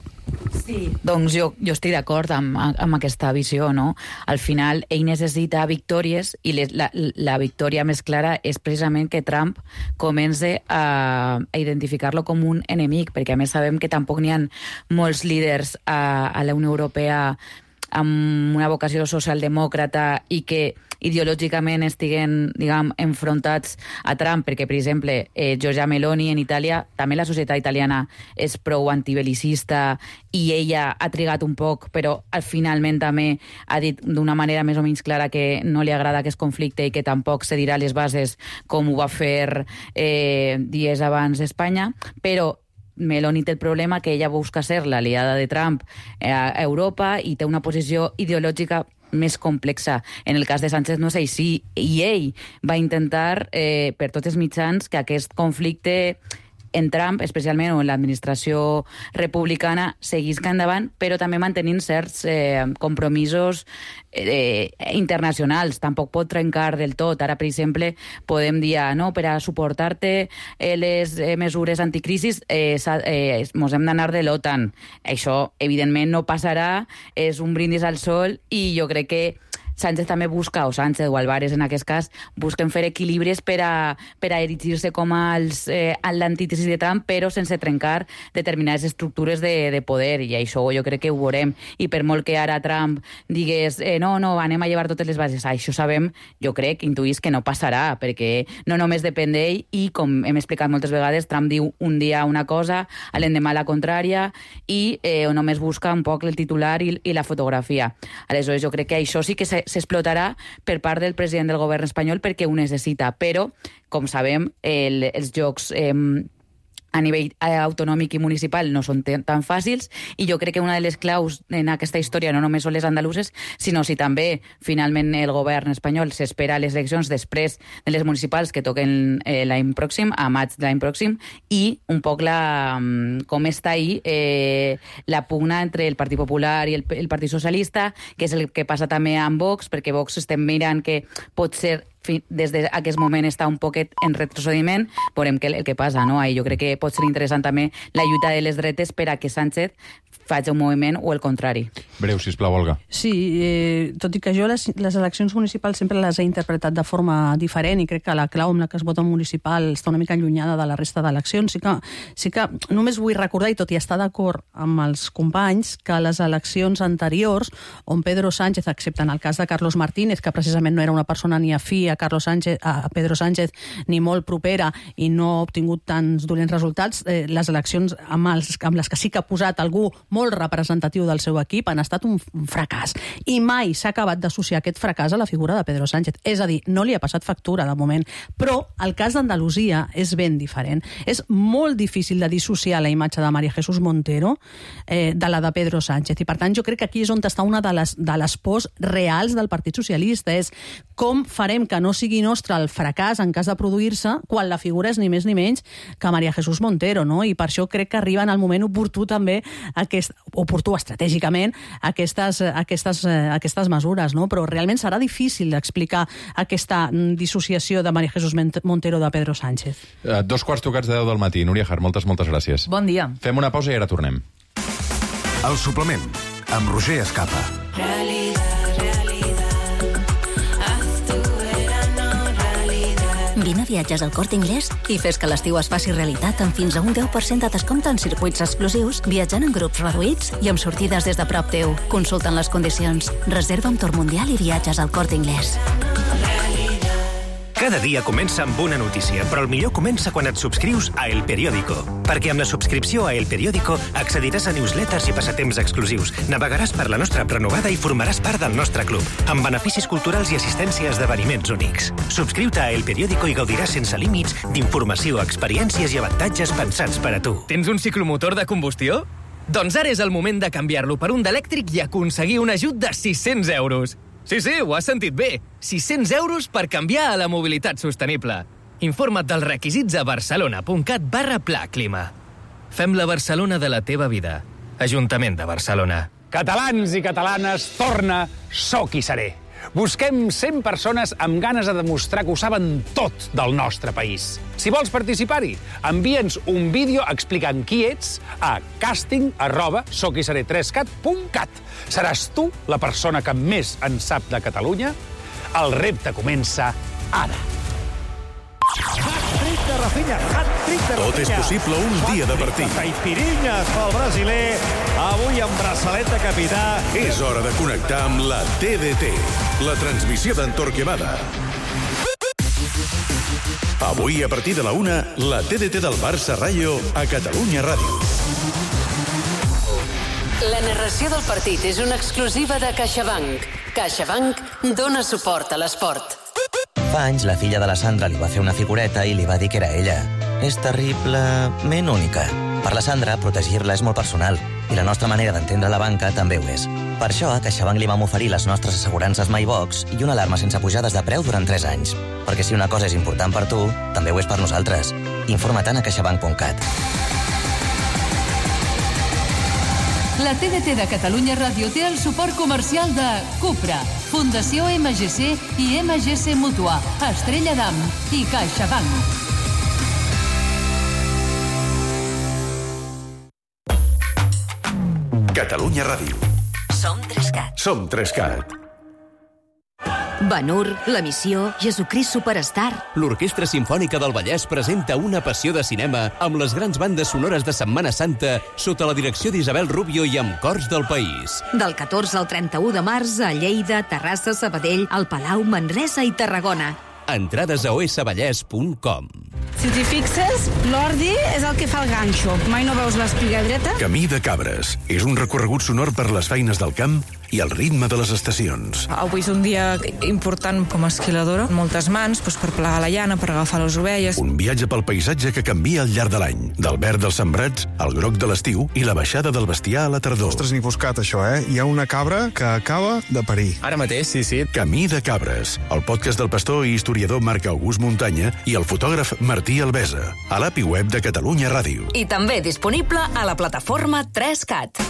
Sí, doncs jo estic d'acord amb aquesta visió, no? Al final, ell necessita victòries i la victòria més clara és precisament que Trump comença a identificar-lo com un enemic, perquè a més sabem que tampoc n'hi ha molts líders a la Unió Europea amb una vocació socialdemòcrata i que ideològicament estiguen, diguem, enfrontats a Trump, perquè, per exemple, Giorgia Meloni en Itàlia, també la societat italiana és prou antibelicista i ella ha trigat un poc, però finalment també ha dit d'una manera més o menys clara que no li agrada aquest conflicte i que tampoc cedirà les bases com ho va fer dies abans d'Espanya, però Meloni té el problema que ella busca ser l'aliada de Trump a Europa i té una posició ideològica més complexa. En el cas de Sánchez no és així, i ell va intentar per tots els mitjans que aquest conflicte en Trump, especialment, o en l'administració republicana, seguisca endavant, però també mantenint certs compromisos internacionals. Tampoc pot trencar del tot. Ara, per exemple, podem dir, no, per a suportar-te les mesures anticrisis mos hem d'anar de l'OTAN. Això, evidentment, no passarà, és un brindis al sol, i jo crec que Sánchez també busca, o Sánchez o Álvarez en aquest cas, busquen fer equilibris per a erigir-se com l'antítesis de Trump, però sense trencar determinades estructures de poder, i això jo crec que ho veurem. I per molt que ara Trump digués no, anem a llevar totes les bases, això sabem, jo crec, intuïs que no passarà, perquè no només depèn d'ell, i com hem explicat moltes vegades, Trump diu un dia una cosa, a l'endemà la contrària, i només busca un poc el titular i la fotografia. Aleshores, jo crec que això sí que s'explotarà per part del president del govern espanyol perquè ho necessita, però, com sabem, els jocs a nivell autonòmic i municipal no són tan fàcils, i jo crec que una de les claus en aquesta història no només són les andaluses, sinó si també finalment el govern espanyol s'espera a les eleccions després de les municipals que toquen l'any pròxim, a maig de l'any pròxim, i un poc com està ahí la pugna entre el Partit Popular i el Partit Socialista, que és el que passa també amb Vox, perquè Vox estem mirant que pot ser des d'aquest moment està un poquet en retrocediment, veurem el que passa, no? Jo crec que pot ser interessant també la lluita de les dretes per a que Sánchez faci un moviment o el contrari. Breu, sisplau, Olga. Sí, tot i que jo les eleccions municipals sempre les he interpretat de forma diferent, i crec que la clau amb la que es vota municipal està una mica allunyada de la resta d'eleccions. Sí que només vull recordar, i tot i estar d'acord amb els companys, que les eleccions anteriors, on Pedro Sánchez, excepte en el cas de Carlos Martínez, que precisament no era una persona ni afí a Pedro Sánchez, ni molt propera, i no ha obtingut tants dolents resultats, les eleccions amb les que sí que ha posat algú molt representatiu del seu equip han estat un fracàs. I mai s'ha acabat d'associar aquest fracàs a la figura de Pedro Sánchez. És a dir, no li ha passat factura de moment. Però el cas d'Andalusia és ben diferent. És molt difícil de dissociar la imatge de María Jesús Montero de la de Pedro Sánchez. I per tant jo crec que aquí és on està una de les pors reals del Partit Socialista. És com farem que no sigui nostre el fracàs en cas de produir-se quan la figura és ni més ni menys que María Jesús Montero, no? I per això crec que arriba en el moment oportú també oportú estratègicament aquestes mesures, no? Però realment serà difícil d'explicar aquesta dissociació de María Jesús Montero de Pedro Sánchez. 2:15 del matí. Núria Jar, moltes gràcies. Bon dia. Fem una pausa i ara tornem. El suplement, amb Roger Escapa. Vine a Viatges al Corte Inglés i fes que l'estiu es faci realitat amb fins a un 10% de descompte en circuits exclusius, viatjant en grups reduïts i amb sortides des de prop teu. Consulten les condicions. Reserva amb Tour Mundial i Viatges al Corte Inglés. Cada dia comença amb una notícia, però el millor comença quan et subscrius a El Periódico. Perquè amb la subscripció a El Periódico accediràs a newsletters i passatemps exclusius, navegaràs per la nostra app renovada i formaràs part del nostre club, amb beneficis culturals i assistència a esdeveniments únics. Subscriu-te a El Periódico i gaudiràs sense límits d'informació, experiències i avantatges pensats per a tu. Tens un ciclomotor de combustió? Doncs ara és el moment de canviar-lo per un d'elèctric i aconseguir un ajut de 600 euros. Sí, ho has sentit bé. 600 euros per canviar a la mobilitat sostenible. Informa't dels requisits a barcelona.cat/Pla Clima. Fem la Barcelona de la teva vida. Ajuntament de Barcelona. Catalans i catalanes, torna Soc i Seré. Busquem 100 persones amb ganes de demostrar que ho saben tot del nostre país. Si vols participar-hi, envia'ns un vídeo explicant qui ets a casting@soquiseré3cat.cat. Seràs tu la persona que més en sap de Catalunya? El repte comença ara. Hat-trick de Rafinha, hat-trick de Rafinha. Tot és possible un dia de partit. Caipirinhas pel brasiler, avui amb braçalet de capità. És hora de connectar amb la TDT, la transmissió d'en Torquemada. Avui, a partir de la 1, la TDT del Barça Rayo a Catalunya Ràdio. La narració del partit és una exclusiva de CaixaBank. CaixaBank dona suport a l'esport. Fa anys, la filla de la Sandra li va fer una figureta i li va dir que era ella. És terriblement única. Per la Sandra, protegir-la és molt personal, i la nostra manera d'entendre la banca també ho és. Per això, a CaixaBank li vam oferir les nostres assegurances MyBox i una alarma sense pujades de preu durant 3 anys. Perquè si una cosa és important per tu, també ho és per nosaltres. Informa-te'n a caixabank.cat. La TDT de Catalunya Ràdio té el suport comercial de Cupra, Fundació MGC i MGC Mutua, Estrella d'Am i CaixaBank. Catalunya Ràdio. Som 3cat. Som 3cat. Ben-Hur, La Missió, Jesucrist Superstar. L'Orquestra Simfònica del Vallès presenta Una passió de cinema amb les grans bandes sonores de Setmana Santa sota la direcció d'Isabel Rubio i amb cors del país. Del 14 al 31 de març a Lleida, Terrassa, Sabadell, el Palau, Manresa i Tarragona. Entrades a osvallès.com. Si t'hi fixes, l'ordi és el que fa el ganxo. Mai no veus l'espiga dreta? Camí de Cabres. És un recorregut sonor per les feines del camp i el ritme de les estacions. Avui és un dia important com a esquiladora. Moltes mans per plegar la llana, per agafar les ovelles. Un viatge pel paisatge que canvia al llarg de l'any. Del verd dels sembrats al groc de l'estiu i la baixada del bestiar a la tardor. Ostres, ni foscat, això, eh? Hi ha una cabra que acaba de parir. Ara mateix, sí. Camí de Cabres, el podcast del pastor i historiador Marc August Muntanya i el fotògraf Martí Albesa, a l'API web de Catalunya Ràdio. I també disponible a la plataforma 3CAT.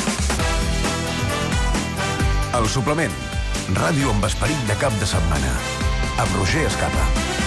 El suplement. Ràdio amb esperit de cap de setmana. Amb Roger Escapa.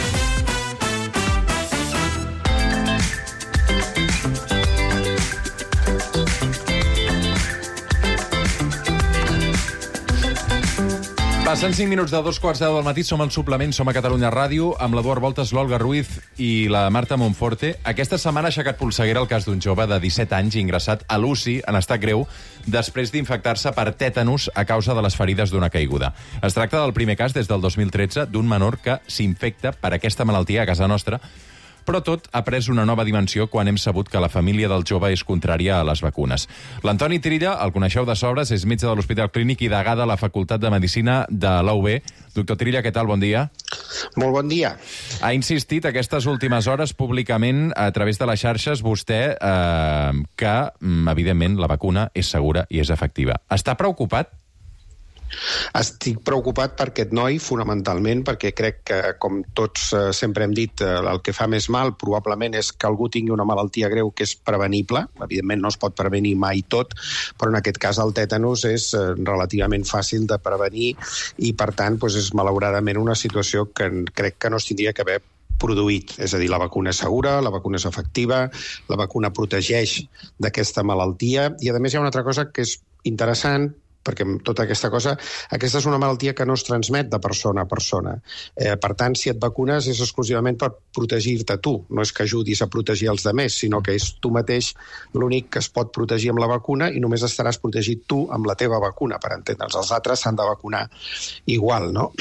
Passen 5 minuts de 2:15 del matí, som al suplement, som a Catalunya Ràdio, amb l'Eduard Voltes, l'Olga Ruiz i la Marta Monforte. Aquesta setmana ha aixecat polseguera el cas d'un jove de 17 anys ingressat a l'UCI en estat greu després d'infectar-se per tètanus a causa de les ferides d'una caiguda. Es tracta del primer cas des del 2013 d'un menor que s'infecta per aquesta malaltia a casa nostra, però tot ha pres una nova dimensió quan hem sabut que la família del jove és contrària a les vacunes. L'Antoni Trilla, el coneixeu de sobres, és metge de l'Hospital Clínic i degà de la Facultat de Medicina de la UB. Doctor Trilla, què tal? Bon dia. Molt bon dia. Ha insistit aquestes últimes hores públicament a través de les xarxes vostè que, evidentment, la vacuna és segura i és efectiva. Està preocupat? Estic preocupat per aquest noi, fonamentalment, perquè crec que, com tots sempre hem dit, el que fa més mal probablement és que algú tingui una malaltia greu que és prevenible. Evidentment no es pot prevenir mai tot, però en aquest cas el tètanus és relativament fàcil de prevenir i, per tant, és malauradament una situació que crec que no es tindria que haver produït. És a dir, la vacuna és segura, la vacuna és efectiva, la vacuna protegeix d'aquesta malaltia i, a més, hi ha una altra cosa que és interessant, perquè amb tota aquesta cosa, aquesta és una malaltia que no es transmet de persona a persona. Per tant, si et vacunes és exclusivament per protegir-te tu. No és que ajudis a protegir els altres, sinó que és tu mateix l'únic que es pot protegir amb la vacuna i només estaràs protegit tu amb la teva vacuna, per entendre'ns. Els altres s'han de vacunar igual, no?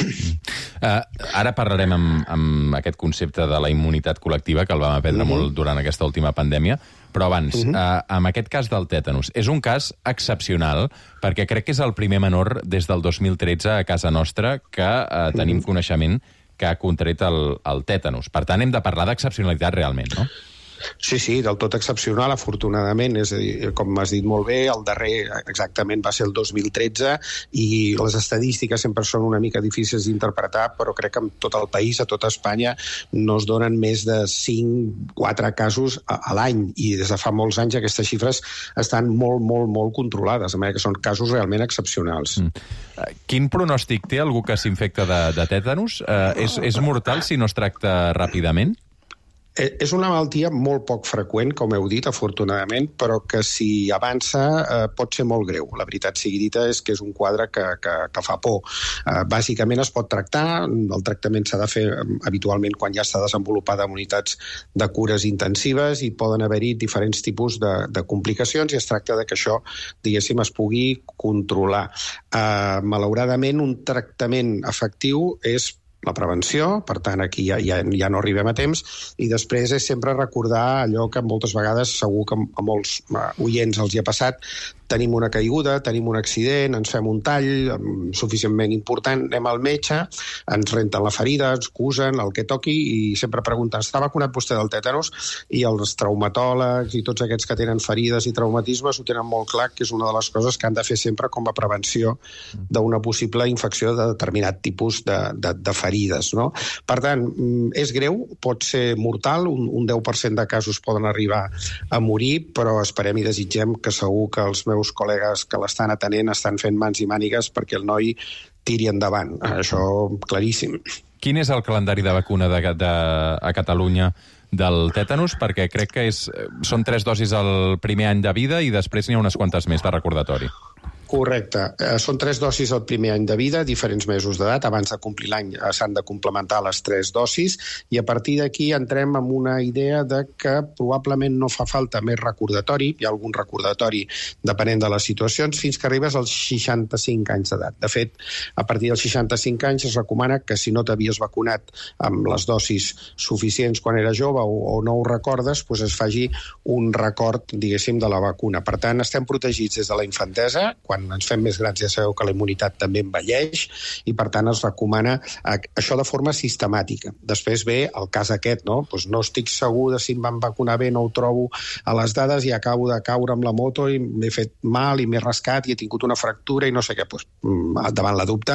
Ara parlarem amb aquest concepte de la immunitat col·lectiva, que el vam aprendre molt durant aquesta última pandèmia, però abans, amb aquest cas del tètanus, és un cas excepcional, perquè crec que és el primer menor des del 2013 a casa nostra que tenim coneixement que ha contret el tètanus. Per tant, hem de parlar d'excepcionalitat realment, no? Sí, del tot excepcional, afortunadament. És a dir, com has dit molt bé, el darrer exactament va ser el 2013 i les estadístiques sempre són una mica difícils d'interpretar, però crec que en tot el país, a tota Espanya, no es donen més de 5-4 casos a l'any i des de fa molts anys aquestes xifres estan molt controlades, de manera que són casos realment excepcionals. Quin pronòstic té algú que s'infecta de tètanus? És mortal si no es tracta ràpidament? És una malaltia molt poc freqüent, com heu dit, afortunadament, però que si avança pot ser molt greu. La veritat sigui dita és que és un quadre que fa por. Bàsicament es pot tractar, el tractament s'ha de fer habitualment quan ja està desenvolupada en unitats de cures intensives i poden haver-hi diferents tipus de complicacions i es tracta de que això, diguéssim, es pugui controlar. Malauradament, un tractament efectiu és la prevenció, per tant, aquí ja no arribem a temps, i després és sempre recordar allò que moltes vegades segur que a molts oients els hi ha passat. Tenim una caiguda, tenim un accident, ens fem un tall suficientment important, anem al metge, ens renten la ferida, ens cusen, el que toqui, i sempre pregunten, està vacunat vostè del tètanus? I els traumatòlegs i tots aquests que tenen ferides i traumatismes ho tenen molt clar, que és una de les coses que han de fer sempre com a prevenció d'una possible infecció de determinat tipus de ferides, no? Per tant, és greu, pot ser mortal, un 10% de casos poden arribar a morir, però esperem i desitgem que segur que els meus col·legues que l'estan atenent estan fent mans i mànigues perquè el noi tiri endavant. Això claríssim. Quin és el calendari de vacuna a Catalunya del tètanus? Perquè crec que són 3 dosis el primer any de vida i després n'hi ha unes quantes més de recordatori. Correcte. Són 3 dosis el primer any de vida, diferents mesos d'edat. Abans de complir l'any s'han de complementar les 3 dosis i a partir d'aquí entrem amb una idea de que probablement no fa falta més recordatori, hi ha algun recordatori depenent de les situacions, fins que arribes als 65 anys d'edat. De fet, a partir dels 65 anys es recomana que si no t'havies vacunat amb les dosis suficients quan era jove o no ho recordes, doncs es faci un record, diguéssim, de la vacuna. Per tant, estem protegits des de la infantesa. Quan ens fem més grans ja sabeu que la immunitat també envelleix i, per tant, es recomana això de forma sistemàtica. Després ve el cas aquest, no? Doncs no estic segur de si em van vacunar bé, no ho trobo a les dades i acabo de caure amb la moto i m'he fet mal i m'he rascat i he tingut una fractura i no sé què. Doncs, davant la dubte,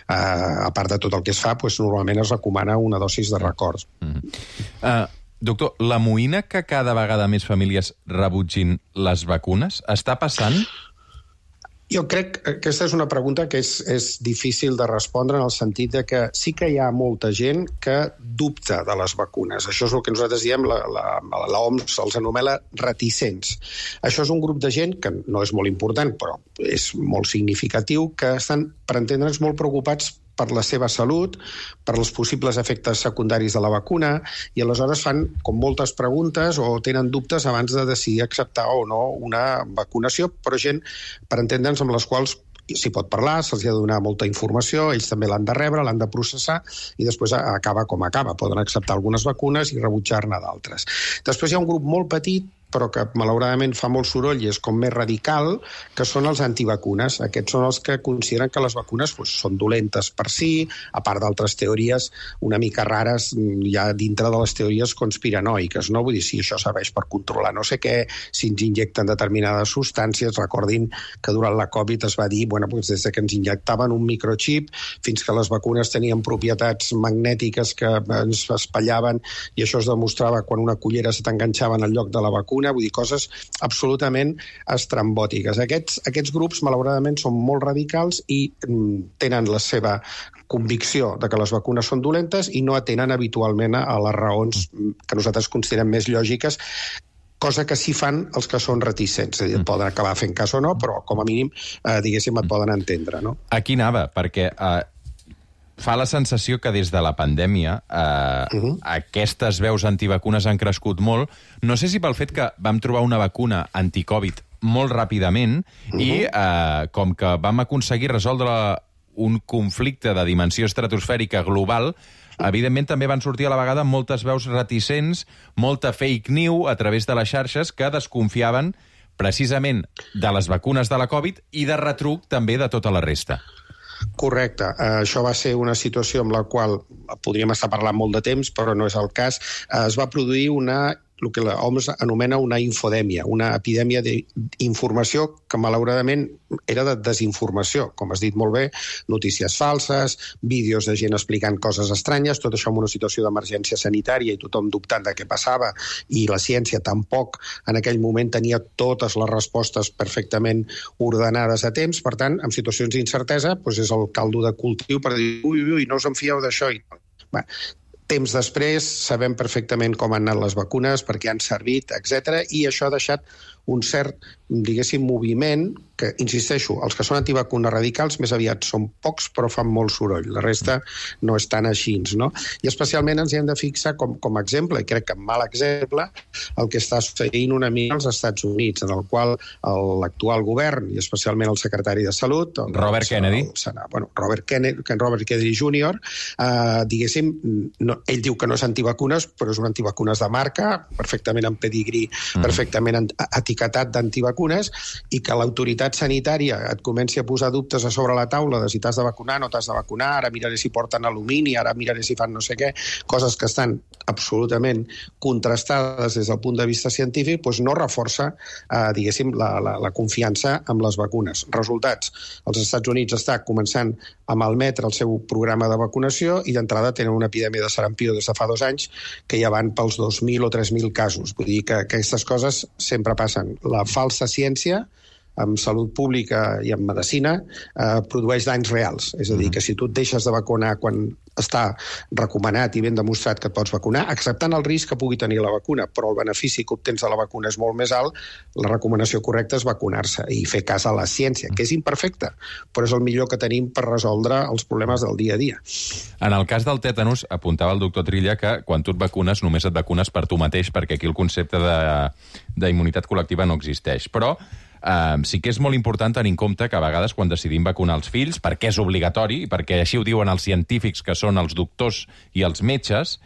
a part de tot el que es fa, doncs, normalment es recomana una dosis de records. Doctor, l'amoïna que cada vegada més famílies rebutgin les vacunes està passant? Jo crec que aquesta és una pregunta que és difícil de respondre en el sentit de que sí que hi ha molta gent que dubta de les vacunes. Això és el que nosaltres diem, l'OMS els anomena reticents. Això és un grup de gent que no és molt important, però és molt significatiu, que estan, per entendre'ns, molt preocupats per la seva salut, per els possibles efectes secundaris de la vacuna, i aleshores fan com moltes preguntes o tenen dubtes abans de decidir acceptar o no una vacunació, però gent, per entendre'ns, amb les quals s'hi pot parlar, se'ls ha de donar molta informació, ells també l'han de rebre, l'han de processar, i després acaba com acaba. Poden acceptar algunes vacunes i rebutjar-ne d'altres. Després hi ha un grup molt petit, però que malauradament fa molt soroll i és com més radical, que són els antivacunes. Aquests són els que consideren que les vacunes són dolentes per si, a part d'altres teories una mica rares ja dintre de les teories conspiranoiques, no? Vull dir, si això serveix per controlar no sé què, si ens injecten determinades substàncies. Recordin que durant la Covid es va dir, doncs des que ens injectaven un microxip fins que les vacunes tenien propietats magnètiques que ens espallaven i això es demostrava quan una cullera se t'enganxava en el lloc de la vacuna. Vull dir, coses absolutament estrambòtiques. Aquests grups, malauradament, són molt radicals i tenen la seva convicció de que les vacunes són dolentes i no atenen habitualment a les raons que nosaltres considerem més lògiques, cosa que sí fan els que són reticents. És a dir, poden acabar fent cas o no, però com a mínim, diguéssim, et poden entendre, no? Aquí anava, perquè fa la sensació que des de la pandèmia aquestes veus antivacunes han crescut molt. No sé si pel fet que vam trobar una vacuna anticovid molt ràpidament i com que vam aconseguir resoldre un conflicte de dimensió estratosfèrica global, evidentment també van sortir a la vegada moltes veus reticents, molta fake news a través de les xarxes que desconfiaven precisament de les vacunes de la Covid i de retruc també de tota la resta. Correcte. Això va ser una situació amb la qual podríem estar parlant molt de temps, però no és el cas. Es va produir el que l'OMS anomena una infodèmia, una epidèmia d'informació que malauradament era de desinformació, com has dit molt bé, notícies falses, vídeos de gent explicant coses estranyes, tot això en una situació d'emergència sanitària i tothom dubtant de què passava, i la ciència tampoc en aquell moment tenia totes les respostes perfectament ordenades a temps. Per tant, en situacions d'incertesa, és el caldo de cultiu per dir ui, no us en fieu d'això. Temps després sabem perfectament com han anat les vacunes, per què han servit, etc. I això ha deixat un cert, diguéssim, moviment que, insisteixo, els que són antivacunes radicals més aviat són pocs però fan molt soroll. La resta no és tan així, no? I especialment ens hi hem de fixar com a exemple, i crec que mal exemple, el que està succeint una mica als Estats Units, en el qual l'actual govern, i especialment el secretari de Salut, Robert Kennedy Jr., diguéssim, ell diu que no és antivacunes, però és un antivacunes de marca, perfectament amb pedigrí, perfectament etiquetat d'antivacunes, i que l'autoritat sanitària et comenci a posar dubtes a sobre la taula de si t'has de vacunar, no t'has de vacunar, ara miraré si porten alumini, ara miraré si fan no sé què, coses que estan absolutament contrastades des del punt de vista científic, doncs no reforça, diguéssim, la confiança amb les vacunes. Resultats, els Estats Units està començant a malmetre el seu programa de vacunació i d'entrada tenen una epidèmia de sarampió des de fa 2 anys que ja van pels 2.000 o 3.000 casos. Vull dir que aquestes coses sempre passen. La falsa ciència en salut pública i en medicina, produeix danys reals. És a dir, que si tu et deixes de vacunar quan està recomanat i ben demostrat que et pots vacunar, acceptant el risc que pugui tenir la vacuna, però el benefici que obtens de la vacuna és molt més alt, la recomanació correcta és vacunar-se i fer cas a la ciència, que és imperfecta, però és el millor que tenim per resoldre els problemes del dia a dia. En el cas del tètanus, apuntava el doctor Trilla que quan tu et vacunes, només et vacunes per tu mateix, perquè aquí el concepte d'immunitat col·lectiva no existeix. Però sí que és molt important tenir en compte que a vegades quan decidim vacunar els fills, perquè és obligatori, i perquè així ho diuen els científics, que són els doctors i els metges,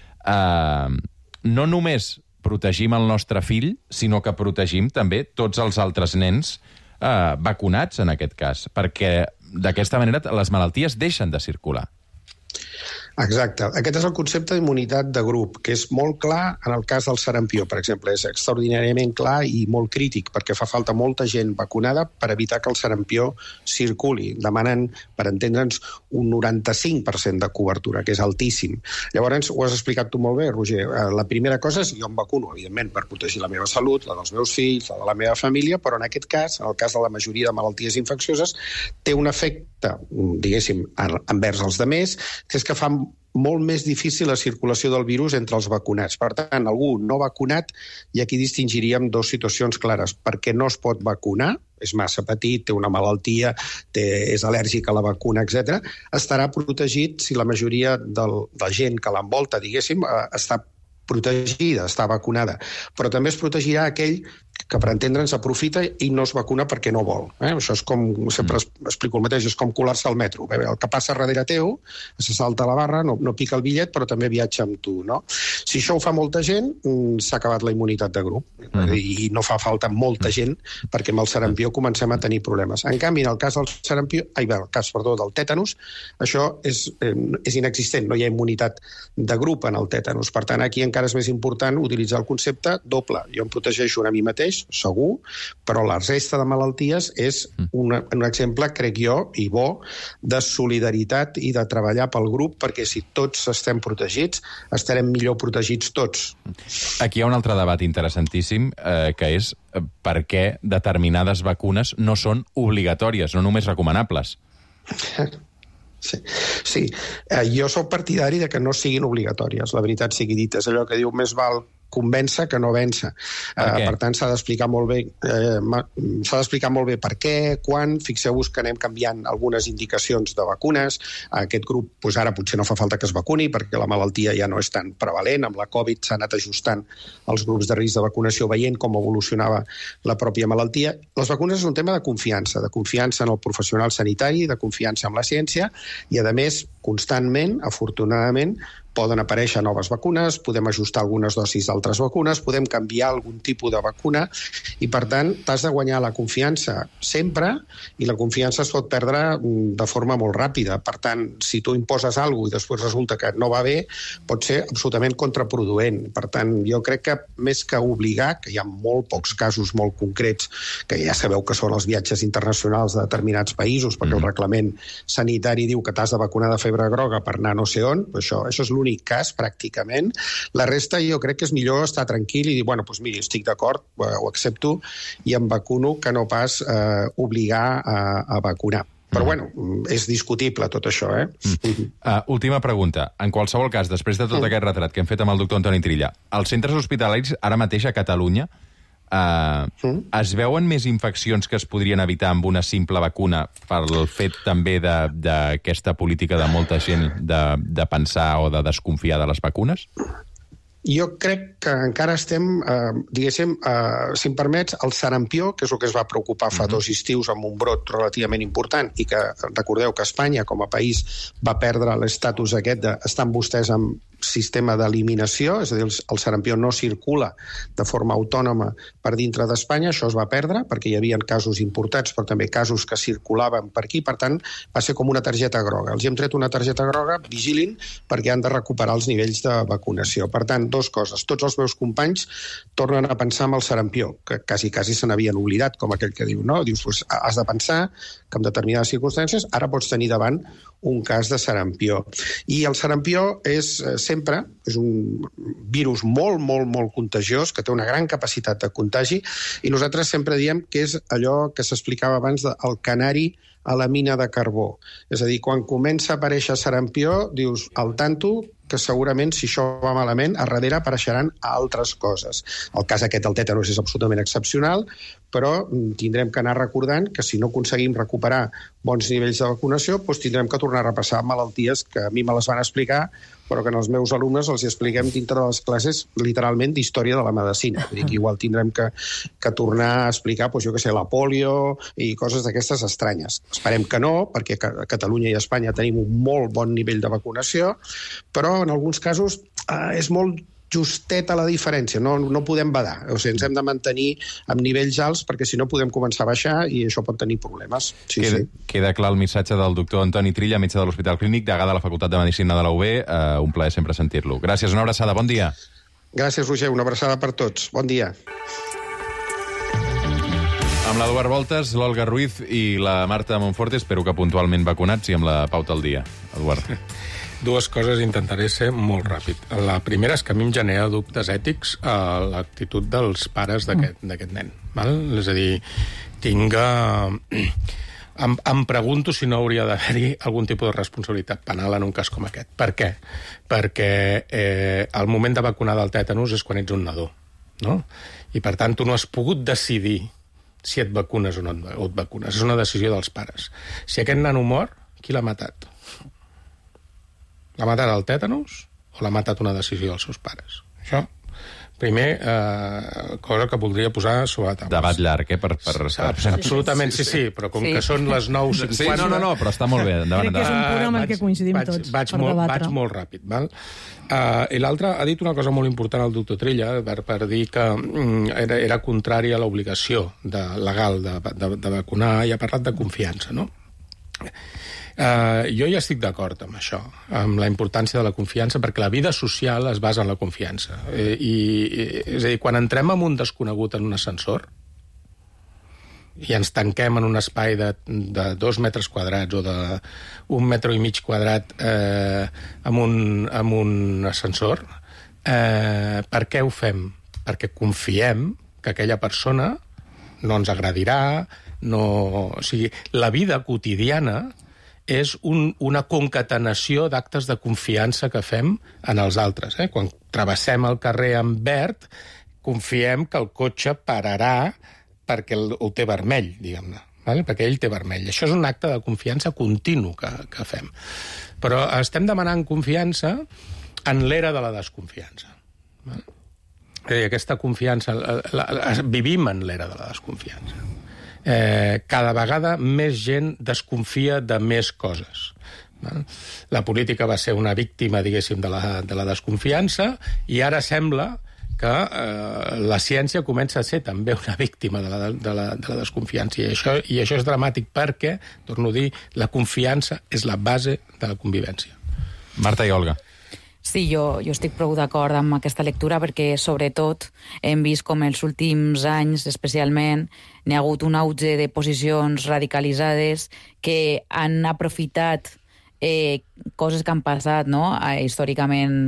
no només protegim el nostre fill, sinó que protegim també tots els altres nens vacunats, en aquest cas, perquè d'aquesta manera les malalties deixen de circular. Exacte. Aquest és el concepte d'immunitat de grup, que és molt clar en el cas del sarampió, per exemple. És extraordinàriament clar i molt crític, perquè fa falta molta gent vacunada per evitar que el sarampió circuli. Demanen, per entendre'ns, un 95% de cobertura, que és altíssim. Llavors, ho has explicat tu molt bé, Roger. La primera cosa és, jo em vacuno, evidentment, per protegir la meva salut, la dels meus fills, la de la meva família, però en aquest cas, en el cas de la majoria de malalties infeccioses, té un efecte, diguéssim, envers els demés, que és que fa molt més difícil la circulació del virus entre els vacunats. Per tant, algú no vacunat, i aquí distingiríem dues situacions clares. Perquè no es pot vacunar, és massa petit, té una malaltia, és al·lèrgic a la vacuna, etc., estarà protegit si la majoria de la gent que l'envolta, diguéssim, està protegida, està vacunada. Però també es protegirà aquell que, per entendre'ns, aprofita i no es vacuna perquè no vol. Això és com, sempre explico el mateix, és com colar-se al metro. El que passa darrere teu, se salta la barra, no pica el bitllet, però també viatja amb tu, no? Si això ho fa molta gent, s'ha acabat la immunitat de grup. I no fa falta molta gent perquè amb el sarampió comencem a tenir problemes. En canvi, en el cas del sarampió, del tètanus, això és inexistent, no hi ha immunitat de grup en el tètanus. Per tant, aquí encara és més important utilitzar el concepte doble. Jo em protegeixo a mi mateix, segur, però la resta de malalties és un exemple, crec jo, i bo, de solidaritat i de treballar pel grup, perquè si tots estem protegits, estarem millor protegits tots. Aquí hi ha un altre debat interessantíssim, que és per què determinades vacunes no són obligatòries, no només recomanables. Sí. Jo soc partidari de que no siguin obligatòries, la veritat sigui dita. És allò que diu més val convèncer que no vèncer. Per tant, s'ha d'explicar molt bé per què, quan. Fixeu-vos que anem canviant algunes indicacions de vacunes. Aquest grup, ara potser no fa falta que es vacuni perquè la malaltia ja no és tan prevalent. Amb la Covid s'ha anat ajustant els grups de risc de vacunació veient com evolucionava la pròpia malaltia. Les vacunes és un tema de confiança en el professional sanitari, de confiança en la ciència i, a més, constantment, afortunadament, poden aparèixer noves vacunes, podem ajustar algunes dosis d'altres vacunes, podem canviar algun tipus de vacuna i, per tant, t'has de guanyar la confiança sempre i la confiança es pot perdre de forma molt ràpida. Per tant, si tu imposes alguna cosa i després resulta que no va bé, pot ser absolutament contraproduent. Per tant, jo crec que més que obligar, que hi ha molt pocs casos molt concrets, que ja sabeu que són els viatges internacionals de determinats països, perquè el reglament sanitari diu que t'has de vacunar de febre groga per anar no sé on, això és l'únic cas, pràcticament. La resta jo crec que és millor estar tranquil i dir, miri, estic d'acord, ho accepto i em vacuno, que no pas obligar a vacunar. Però, és discutible tot això, Última pregunta. En qualsevol cas, després de tot aquest retrat que hem fet amb el doctor Antoni Trilla, els centres hospitalaris ara mateix a Catalunya es veuen més infeccions que es podrien evitar amb una simple vacuna pel fet també d'aquesta política de molta gent de pensar o de desconfiar de les vacunes? Jo crec que encara estem, diguéssim, si em permets, el sarampió, que és el que es va preocupar fa 2 estius amb un brot relativament important i que recordeu que Espanya, com a país, va perdre l'estatus aquest de estan vostès amb sistema d'eliminació, és a dir, el sarampió no circula de forma autònoma per dintre d'Espanya, això es va perdre perquè hi havia casos importats, però també casos que circulaven per aquí, per tant, va ser com una targeta groga. Els hem tret una targeta groga, vigilin, perquè han de recuperar els nivells de vacunació. Per tant, 2 coses. Tots els meus companys tornen a pensar en el sarampió, que quasi se n'havien oblidat, com aquell que diu, no? Dius, has de pensar que en determinades circumstàncies ara pots tenir davant un cas de sarampió. I el sarampió és sempre sempre, és un virus molt, molt, molt contagiós, que té una gran capacitat de contagi, i nosaltres sempre diem que és allò que s'explicava abans del canari a la mina de carbó. És a dir, quan comença a aparèixer sarampió, dius, al tanto, que segurament, si això va malament, a darrere apareixeran altres coses. El cas aquest del tètanus és absolutament excepcional, però tindrem que anar recordant que si no aconseguim recuperar bons nivells de vacunació, doncs tindrem que tornar a repassar malalties que a mi me les van explicar, però que als meus alumnes els expliquem dintre de les classes literalment d'història de la medicina. Vull dir que igual tindrem que tornar a explicar, doncs, jo què sé, la polio i coses d'aquestes estranyes. Esperem que no, perquè a Catalunya i a Espanya tenim un molt bon nivell de vacunació, però en alguns casos és molt justeta la diferència, no podem badar. O sigui, ens hem de mantenir amb nivells alts perquè si no podem començar a baixar i això pot tenir problemes. Queda clar el missatge del doctor Antoni Trilla, metge de l'Hospital Clínic, degà de la Facultat de Medicina de la UB. Un plaer sempre sentir-lo. Gràcies, una abraçada, bon dia. Gràcies, Roger, una abraçada per tots. Bon dia. Amb l'Eduard Voltes, l'Olga Ruiz i la Marta Monforte, espero que puntualment vacunats i amb la pauta al dia. Eduard. Dues coses, intentaré ser molt ràpid. La primera és que a mi em genera dubtes ètics a l'actitud dels pares d'aquest nen. Val? És a dir, em pregunto si no hauria d'haver-hi algun tipus de responsabilitat penal en un cas com aquest. Per què? Perquè el moment de vacunar del tètanus és quan ets un nadó, no? I per tant tu no has pogut decidir si et vacunes o no et vacunes. És una decisió dels pares. Si aquest nano mor, qui l'ha matat? L'ha matat el tètanus o l'ha matat una decisió dels seus pares? Això, primer, cosa que voldria posar sobre la taula. Debat llarg, Absolutament, sí, però com que són les 9:50... Sí, no, però està molt bé. Crec que és un punt amb el que coincidim tots per debatre. Vaig molt ràpid, val? I l'altre ha dit una cosa molt important al doctor Trilla per dir que era contrari a l'obligació legal de vacunar i ha parlat de confiança, no? Jo ja estic d'acord amb això, amb la importància de la confiança, perquè la vida social es basa en la confiança. És a dir, quan entrem en un desconegut en un ascensor i ens tanquem en un espai de 2 metres quadrats o de 1,5 metres quadrat amb un ascensor, per què ho fem? Perquè confiem que aquella persona no ens agradirà, o sigui, la vida quotidiana és una concatenació d'actes de confiança que fem en els altres. Quan travessem el carrer en verd, confiem que el cotxe pararà perquè ho té vermell, diguem-ne, perquè ell té vermell. Això és un acte de confiança continu que fem. Però estem demanant confiança en l'era de la desconfiança. Aquesta confiança... Vivim en l'era de la desconfiança. Cada vegada més gent desconfia de més coses. La política va ser una víctima, diguéssim, de la desconfiança i ara sembla que la ciència comença a ser també una víctima de la desconfiança. I això és dramàtic perquè, torno a dir, la confiança és la base de la convivència. Marta i Olga. Sí, jo estic prou d'acord amb aquesta lectura perquè, sobretot, hem vist com els últims anys, especialment, n'hi ha hagut un auge de posicions radicalitzades que han aprofitat coses que han passat, no?, històricament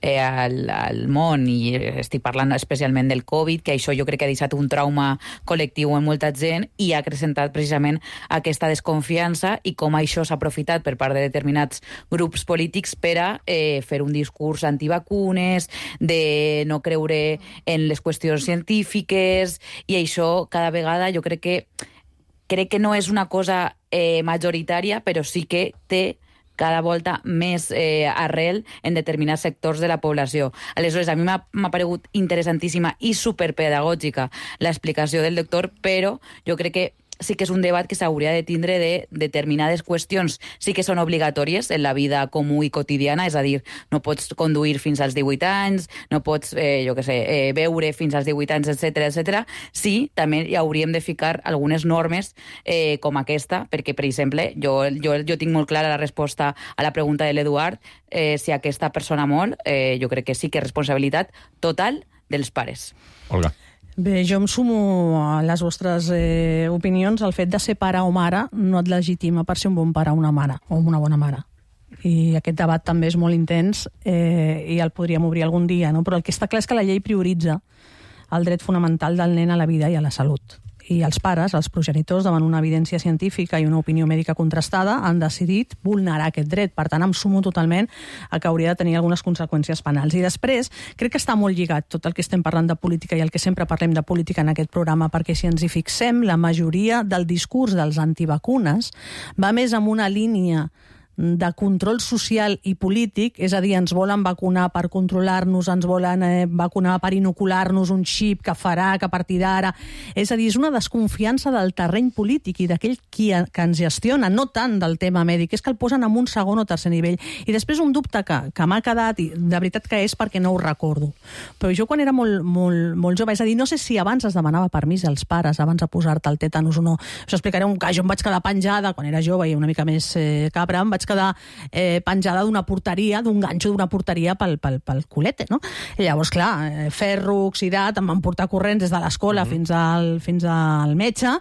al món, i estic parlant especialment del Covid, que això jo crec que ha deixat un trauma col·lectiu en molta gent i ha acrecentat precisament aquesta desconfiança i com això s'ha aprofitat per part de determinats grups polítics per a fer un discurs antivacunes, de no creure en les qüestions científiques, i això cada vegada jo crec que no és una cosa majoritària, però sí que té cada volta més arrel en determinats sectors de la població. Aleshores, a mi m'ha paregut interessantíssima i superpedagògica l'explicació del doctor, però jo crec que sí que és un debat que s'hauria de tindre de determinades qüestions. Sí que són obligatòries en la vida comú i quotidiana, és a dir, no pots conduir fins als 18 anys, no pots, beure fins als 18 anys, etc. Sí, també hi hauríem de ficar algunes normes com aquesta, perquè, per exemple, jo tinc molt clara la resposta a la pregunta de l'Eduard, si aquesta persona mor, jo crec que sí que és responsabilitat total dels pares. Olga. Bé, jo em sumo a les vostres opinions. El fet de ser pare o mare no et legitima per ser un bon pare o una mare, o una bona mare. i aquest debat també és molt intens i el podríem obrir algun dia, no? Però el que està clar és que la llei prioritza el dret fonamental del nen a la vida i a la salut. I els pares, els progenitors, davant una evidència científica i una opinió mèdica contrastada, han decidit vulnerar aquest dret. Per tant, em sumo totalment a que hauria de tenir algunes conseqüències penals. I després, crec que està molt lligat tot el que estem parlant de política i el que sempre parlem de política en aquest programa, perquè si ens hi fixem, la majoria del discurs dels antivacunes va més amb una línia de control social i polític, és a dir, ens volen vacunar per controlar-nos, ens volen vacunar per inocular-nos un xip que farà que a partir d'ara... És a dir, és una desconfiança del terreny polític i d'aquell que ens gestiona, no tant del tema mèdic, és que el posen en un segon o tercer nivell. I després un dubte que m'ha quedat, i de veritat que és perquè no ho recordo. Però jo quan era molt jove, és a dir, no sé si abans es demanava permís als pares abans de posar-te el tètanus o no. Us explicaré un cas. Jo em vaig quedar penjada, quan era jove i una mica més cabra, em vaig quedar penjada d'una porteria, d'un ganxo d'una porteria pel culete, no? I llavors, clar, ferro, oxidat, em van portar corrents des de l'escola fins al metge,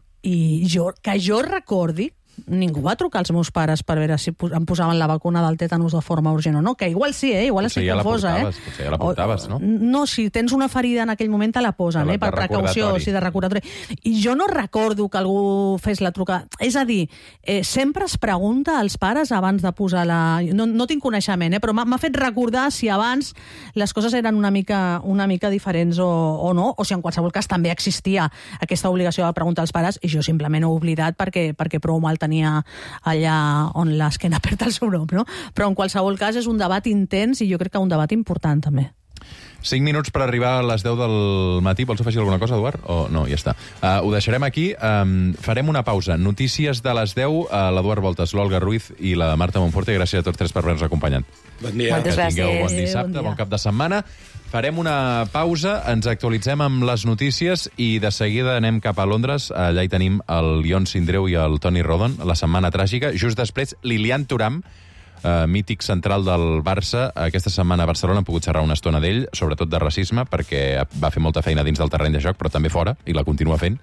i que jo recordi, ningú va trucar als meus pares per veure si em posaven la vacuna del tètanus de forma urgent o no, que igual sí, igual estic confosa. Potser ja la portaves, no? No, si tens una ferida en aquell moment te la posen, per precaució, de recordatori. I jo no recordo que algú fes la trucada. És a dir, sempre es pregunta als pares abans de posar la... No tinc coneixement, però m'ha fet recordar si abans les coses eren una mica diferents o no, o si en qualsevol cas també existia aquesta obligació de preguntar als pares, i jo simplement ho he oblidat perquè prou mal tenia allà on l'esquena perd el seu nom, no? Però en qualsevol cas és un debat intens i jo crec que un debat important també. 5 minuts per arribar a les 10 del matí. Vols afegir alguna cosa, Eduard? O no, ja està. Ho deixarem aquí. Farem una pausa. Notícies de les 10, l'Eduard Voltes, l'Olga Ruiz i la Marta Monforte. Gràcies a tots tres per haver-nos acompanyat. Bon dia. Moltes gràcies. Que tingueu bon dissabte, bon cap de setmana. Farem una pausa, ens actualitzem amb les notícies i de seguida anem cap a Londres. Allà hi tenim el Ion Sindreu i el Toni Rodon, la setmana tràgica. Just després, Lilian Thuram, mític central del Barça. Aquesta setmana a Barcelona hem pogut xerrar una estona d'ell, sobretot de racisme, perquè va fer molta feina dins del terreny de joc, però també fora, i la continua fent.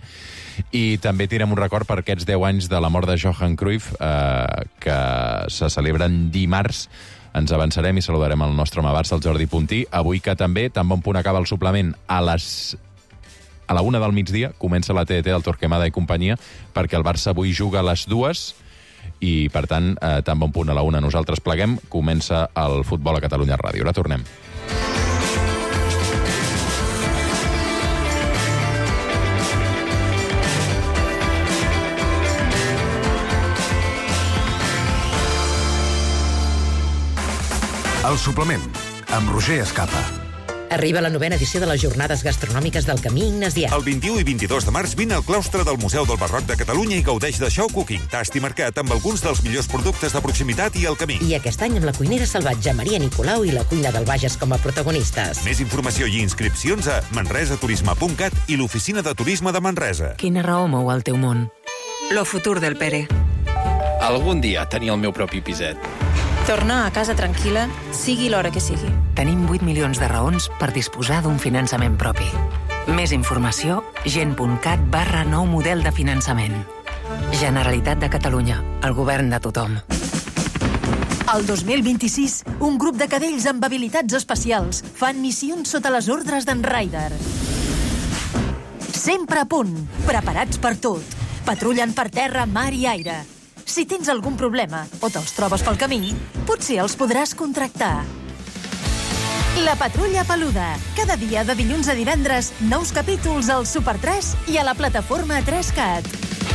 I també tirem un record per aquests 10 anys de la mort de Johan Cruyff, que se celebren dimarts. Ens avançarem i saludarem el nostre home Barça, el Jordi Puntí. Avui que també, tan bon punt acaba el suplement, a la 1 del migdia, comença la TDT del Torquemada i companyia, perquè el Barça avui juga a les 2 i, per tant, tan bon punt a la 1 nosaltres pleguem, comença el futbol a Catalunya Ràdio. Ara tornem. El suplement, amb Roger Escapa. Arriba la 9ª edició de les Jornades Gastronòmiques del Camí Ignasià. El 21 i 22 de març vine al claustre del Museu del Barroc de Catalunya i gaudeix de show cooking, tast i mercat amb alguns dels millors productes de proximitat i el camí. I aquest any amb la cuinera salvatge Maria Nicolau i la cuina del Bages com a protagonistes. Més informació i inscripcions a manresaturisme.cat i l'Oficina de Turisme de Manresa. Quina raó mou el teu món? Lo futur del Pere. Algun dia tenir el meu propi piset. Tornar a casa tranquil·la, sigui l'hora que sigui. Tenim 8 milions de raons per disposar d'un finançament propi. Més informació, gent.cat/nou model de finançament. Generalitat de Catalunya, el govern de tothom. El 2026, un grup de cadells amb habilitats especials fan missions sota les ordres d'en Ryder. Sempre a punt, preparats per tot. Patrullen per terra, mar i aire. Si tens algun problema o te'ls trobes pel camí, potser els podràs contractar. La Patrulla Peluda. Cada dia de dilluns a divendres, nous capítols al Super 3 i a la plataforma 3CAT.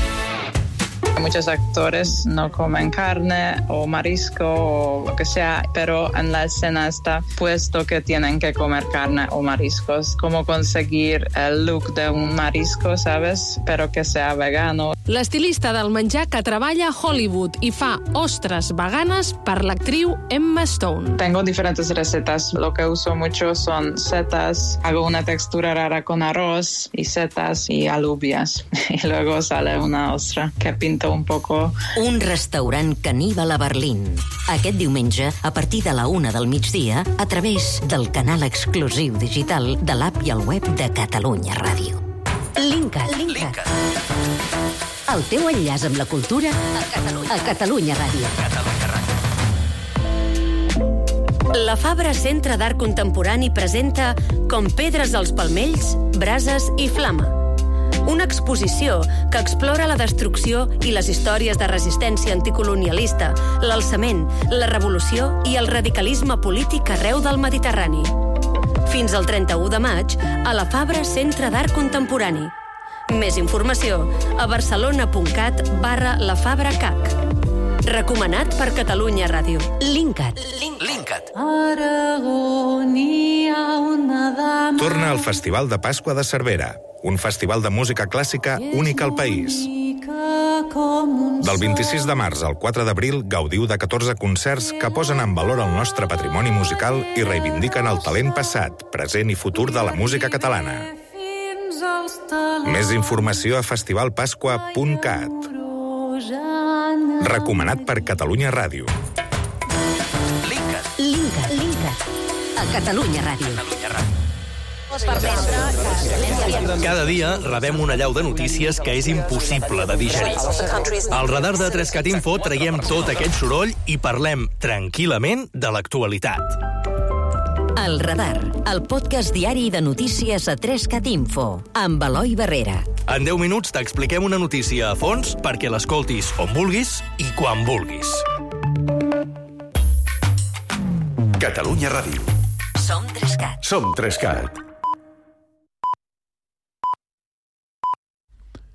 Muchos actores no comen carne o marisco o lo que sea, pero en la escena está puesto que tienen que comer carne o mariscos. Cómo conseguir el look de un marisco, ¿sabes? Pero que sea vegano. L'estilista del menjar que treballa a Hollywood i fa ostres veganes per l'actriu Emma Stone. Tengo diferentes recetas. Lo que uso mucho son setas. Hago una textura rara con arroz y setas y alubias. Y luego sale una ostra que pinto un poco. Un restaurant caníbal a Berlín. Aquest diumenge, a partir de la 1 del migdia, a través del canal exclusiu digital de l'app i el web de Catalunya Ràdio. Linkat. El teu enllaç amb la cultura a Catalunya Ràdio. La Fabra Centre d'Art Contemporani presenta Com pedres als palmells, brases i flama. Una exposició que explora la destrucció i les històries de resistència anticolonialista, l'alçament, la revolució i el radicalisme polític arreu del Mediterrani. Fins al 31 de maig, a la Fabra Centre d'Art Contemporani. Més informació a barcelona.cat/lafabracac. Recomanat per Catalunya Ràdio. Linkat. Torna al Festival de Pasqua de Cervera, un festival de música clàssica únic al país. Del 26 de març al 4 d'abril gaudiu de 14 concerts que posen en valor el nostre patrimoni musical i reivindiquen el talent passat, present i futur de la música catalana. Més informació a festivalpasqua.cat. Recomanat per Catalunya Ràdio. Linkat. A Catalunya Ràdio. Cada dia rebem una allau de notícies que és impossible de digerir. Al radar de 3Cat Info traiem tot aquest soroll i parlem tranquil·lament de l'actualitat. El Radar, el podcast diari de notícies a 3Cat Info, amb Eloi Barrera. En 10 minuts t'expliquem una notícia a fons perquè l'escoltis on vulguis i quan vulguis. Catalunya Ràdio. Som 3Cat. Som 3Cat.